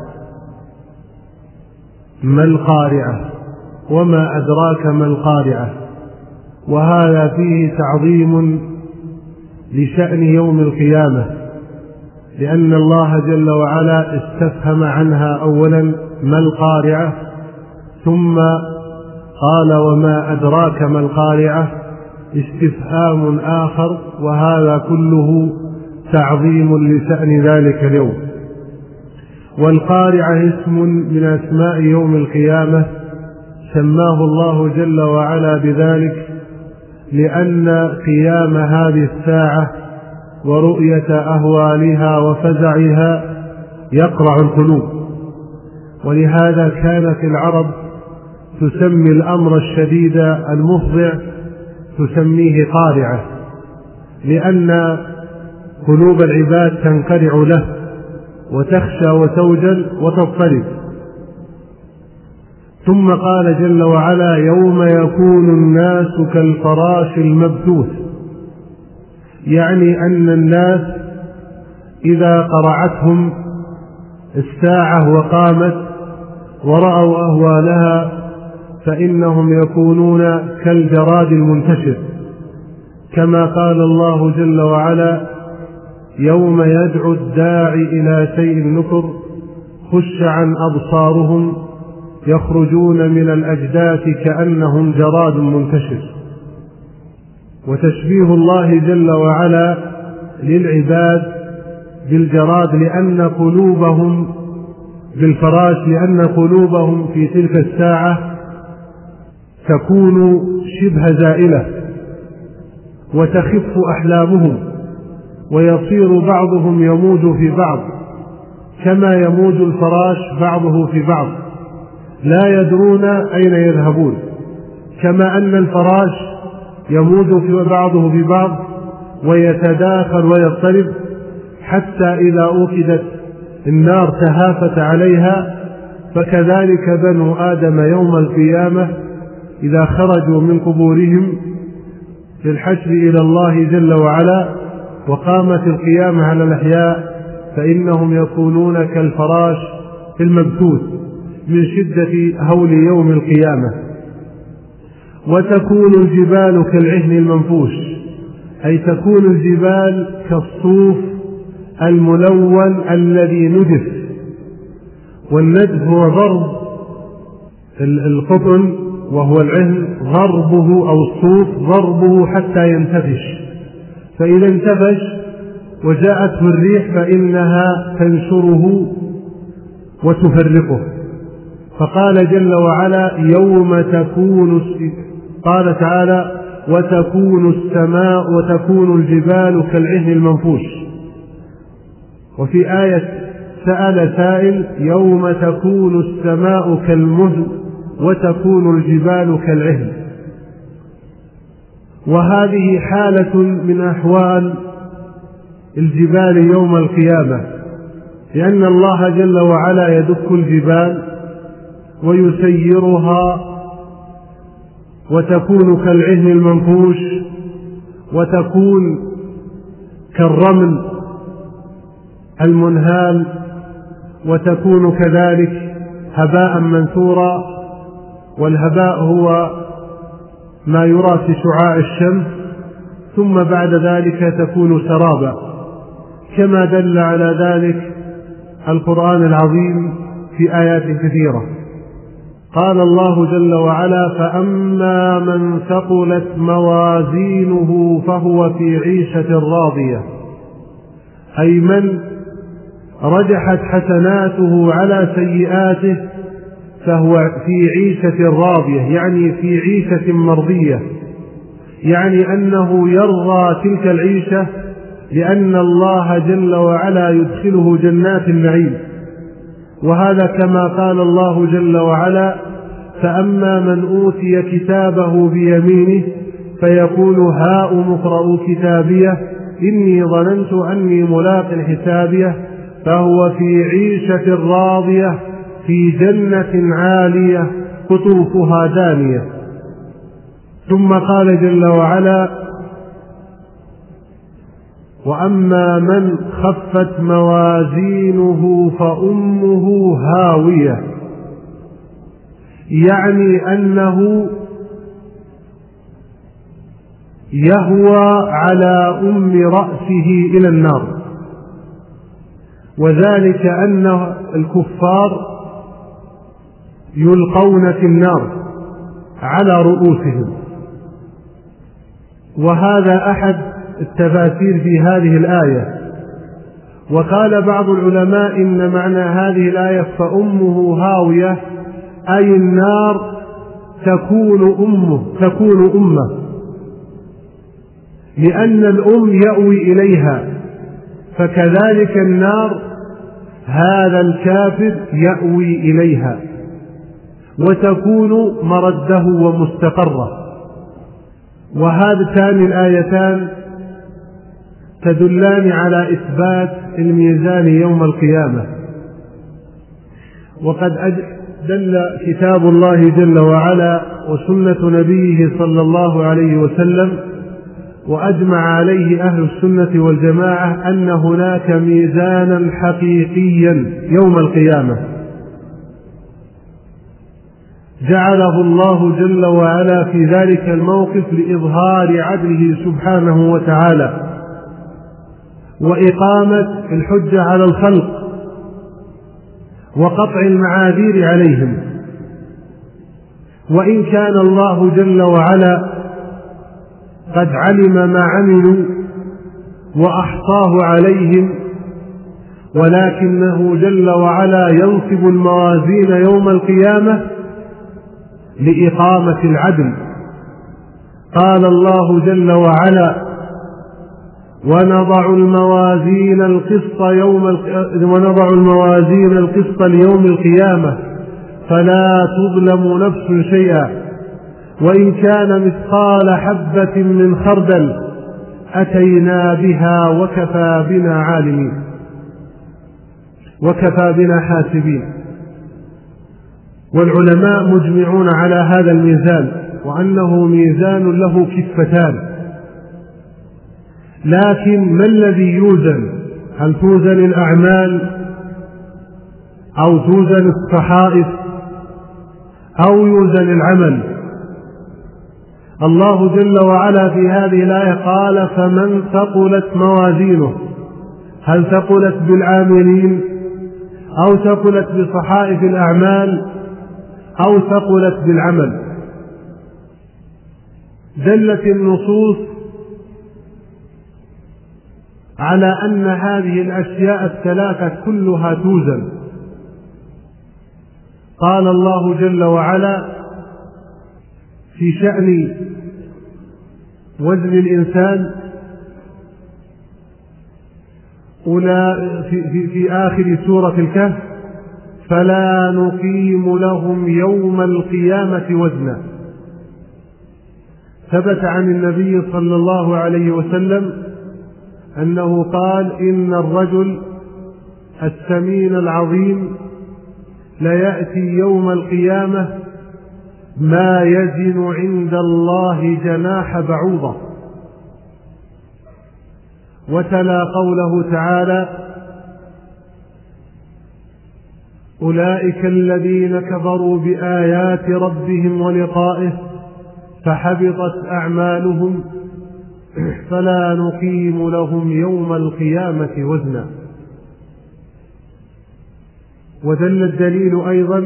ما القارعة؟ وما أدراك ما القارعة؟ وهذا فيه تعظيم لشأن يوم القيامة، لأن الله جل وعلا استفهم عنها أولا ما القارعة، ثم قال: وما أدراك ما القارعة، استفهام آخر، وهذا كله تعظيم لشأن ذلك اليوم. والقارعة اسم من أسماء يوم القيامة سماه الله جل وعلا بذلك لأن قيام هذه الساعة ورؤية أهوالها وفزعها يقرع القلوب، ولهذا كانت العرب تسمي الأمر الشديد المفضع تسميه قارعة، لأن قلوب العباد تنقرع له وتخشى وتوجل وتضطرب. ثم قال جل وعلا: يوم يكون الناس كالفراش المبثوث، يعني أن الناس إذا قرعتهم الساعة وقامت ورأوا أهوالها فإنهم يكونون كالجراد المنتشر، كما قال الله جل وعلا: يوم يدعو الداعي إلى شيء نكر خش عن أبصارهم يخرجون من الأجداث كأنهم جراد منتشر. وتشبيه الله جل وعلا للعباد بالجراد لأن قلوبهم بالفراش لأن قلوبهم في تلك الساعة تكون شبه زائلة وتخف أحلامهم، ويصير بعضهم يموج في بعض كما يموج الفراش بعضه في بعض، لا يدرون أين يذهبون، كما أن الفراش يموج في بعضه في بعض ويتداخل ويضطرب حتى إذا أوقدت النار تهافت عليها. فكذلك بنو آدم يوم القيامة إذا خرجوا من قبورهم في الحشر إلى الله جل وعلا وقامت القيامة على الأحياء فإنهم يكونون كالفراش المبثوث من شدة هول يوم القيامة. وتكون الجبال كالعهن المنفوش، أي تكون الجبال كالصوف الملون الذي ندف، والندف هو ضرب القطن وهو العهن، ضربه أو الصوف ضربه حتى ينتفش، فإذا انتفش وجاءته الريح فإنها تنشره وتفرقه. فقال جل وعلا: يوم تكون قال تعالى: وتكون السماء وتكون الجبال كالعهن المنفوش. وفي آية سأل سائل: يوم تكون السماء كالمهل وتكون الجبال كالعهن. وهذه حالة من أحوال الجبال يوم القيامة، لأن الله جل وعلا يدك الجبال ويسيرها وتكون كالعهن المنفوش وتكون كالرمل المنهال وتكون كذلك هباء منثورا، والهباء هو ما يرى في شعاع الشمس، ثم بعد ذلك تكون سرابا، كما دل على ذلك القرآن العظيم في آيات كثيرة. قال الله جل وعلا: فأما من ثقلت موازينه فهو في عيشة راضية، أي من رجحت حسناته على سيئاته فهو في عيشة راضية، يعني في عيشة مرضية، يعني أنه يرضى تلك العيشة لأن الله جل وعلا يدخله جنات النعيم. وهذا كما قال الله جل وعلا: فأما من أوتي كتابه بيمينه فيقول هاؤم اقرءوا كتابيه إني ظننت أني ملاق حسابيه فهو في عيشة راضية في جنة عالية قطوفها دانية. ثم قال جل وعلا: وأما من خفت موازينه فأمه هاوية، يعني أنه يهوى على أم رأسه إلى النار، وذلك أن الكفار يلقون في النار على رؤوسهم. وهذا أحد التفاسير في هذه الآية. وقال بعض العلماء إن معنى هذه الآية فأمه هاوية أي النار تكون أمه تكون أمه، لأن الأم يأوي إليها، فكذلك النار هذا الكافر يأوي إليها وتكون مرده ومستقره. وهاتان الآيتان تدلان على إثبات الميزان يوم القيامة. وقد دل كتاب الله جل وعلا وسنة نبيه صلى الله عليه وسلم وأجمع عليه أهل السنة والجماعة أن هناك ميزانا حقيقيا يوم القيامة جعله الله جل وعلا في ذلك الموقف لإظهار عدله سبحانه وتعالى وإقامة الحجة على الخلق وقطع المعاذير عليهم. وإن كان الله جل وعلا قد علم ما عملوا وأحصاه عليهم، ولكنه جل وعلا ينصب الموازين يوم القيامة لإقامة العدل. قال الله جل وعلا ونضع الموازين القسط يوم ونضع الموازين القسط ليوم القيامة فلا تظلم نفس شيئا وإن كان مثقال حبة من خردل أتينا بها وكفى بنا عالمين وكفى بنا حاسبين. والعلماء مجمعون على هذا الميزان وأنه ميزان له كفتان، لكن ما الذي يوزن؟ هل توزن الأعمال أو توزن الصحائف أو يوزن العمل؟ الله جل وعلا في هذه الآية قال فمن ثقلت موازينه، هل ثقلت بالعاملين أو ثقلت بصحائف الأعمال أو ثقلت بالعمل؟ دلت النصوص على أن هذه الأشياء الثلاثة كلها توزن. قال الله جل وعلا في شأن وزن الإنسان في, في, في آخر سورة الكهف فلا نقيم لهم يوم القيامة وزنا. ثبت عن النبي صلى الله عليه وسلم أنه قال إن الرجل السمين العظيم ليأتي يوم القيامة ما يزن عند الله جناح بعوضة. وتلا قوله تعالى أولئك الذين كفروا بآيات ربهم ولقائه فحبطت أعمالهم فلا نقيم لهم يوم القيامة وزنا. ودل الدليل أيضا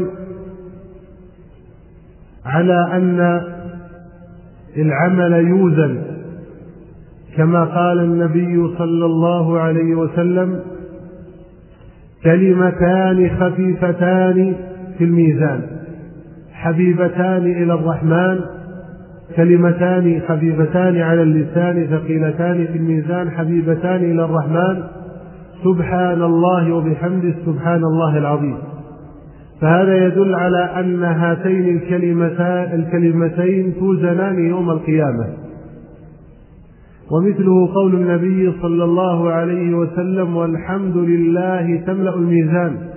على أن العمل يوزن كما قال النبي صلى الله عليه وسلم كلمتان خفيفتان في الميزان حبيبتان إلى الرحمن، كلمتان خفيفتان على اللسان ثقيلتان في الميزان حبيبتان إلى الرحمن سبحان الله وبحمده سبحان الله العظيم. فهذا يدل على أن هاتين الكلمتان, الكلمتين توزنان يوم القيامة. ومثله قول النبي صلى الله عليه وسلم والحمد لله تملأ الميزان.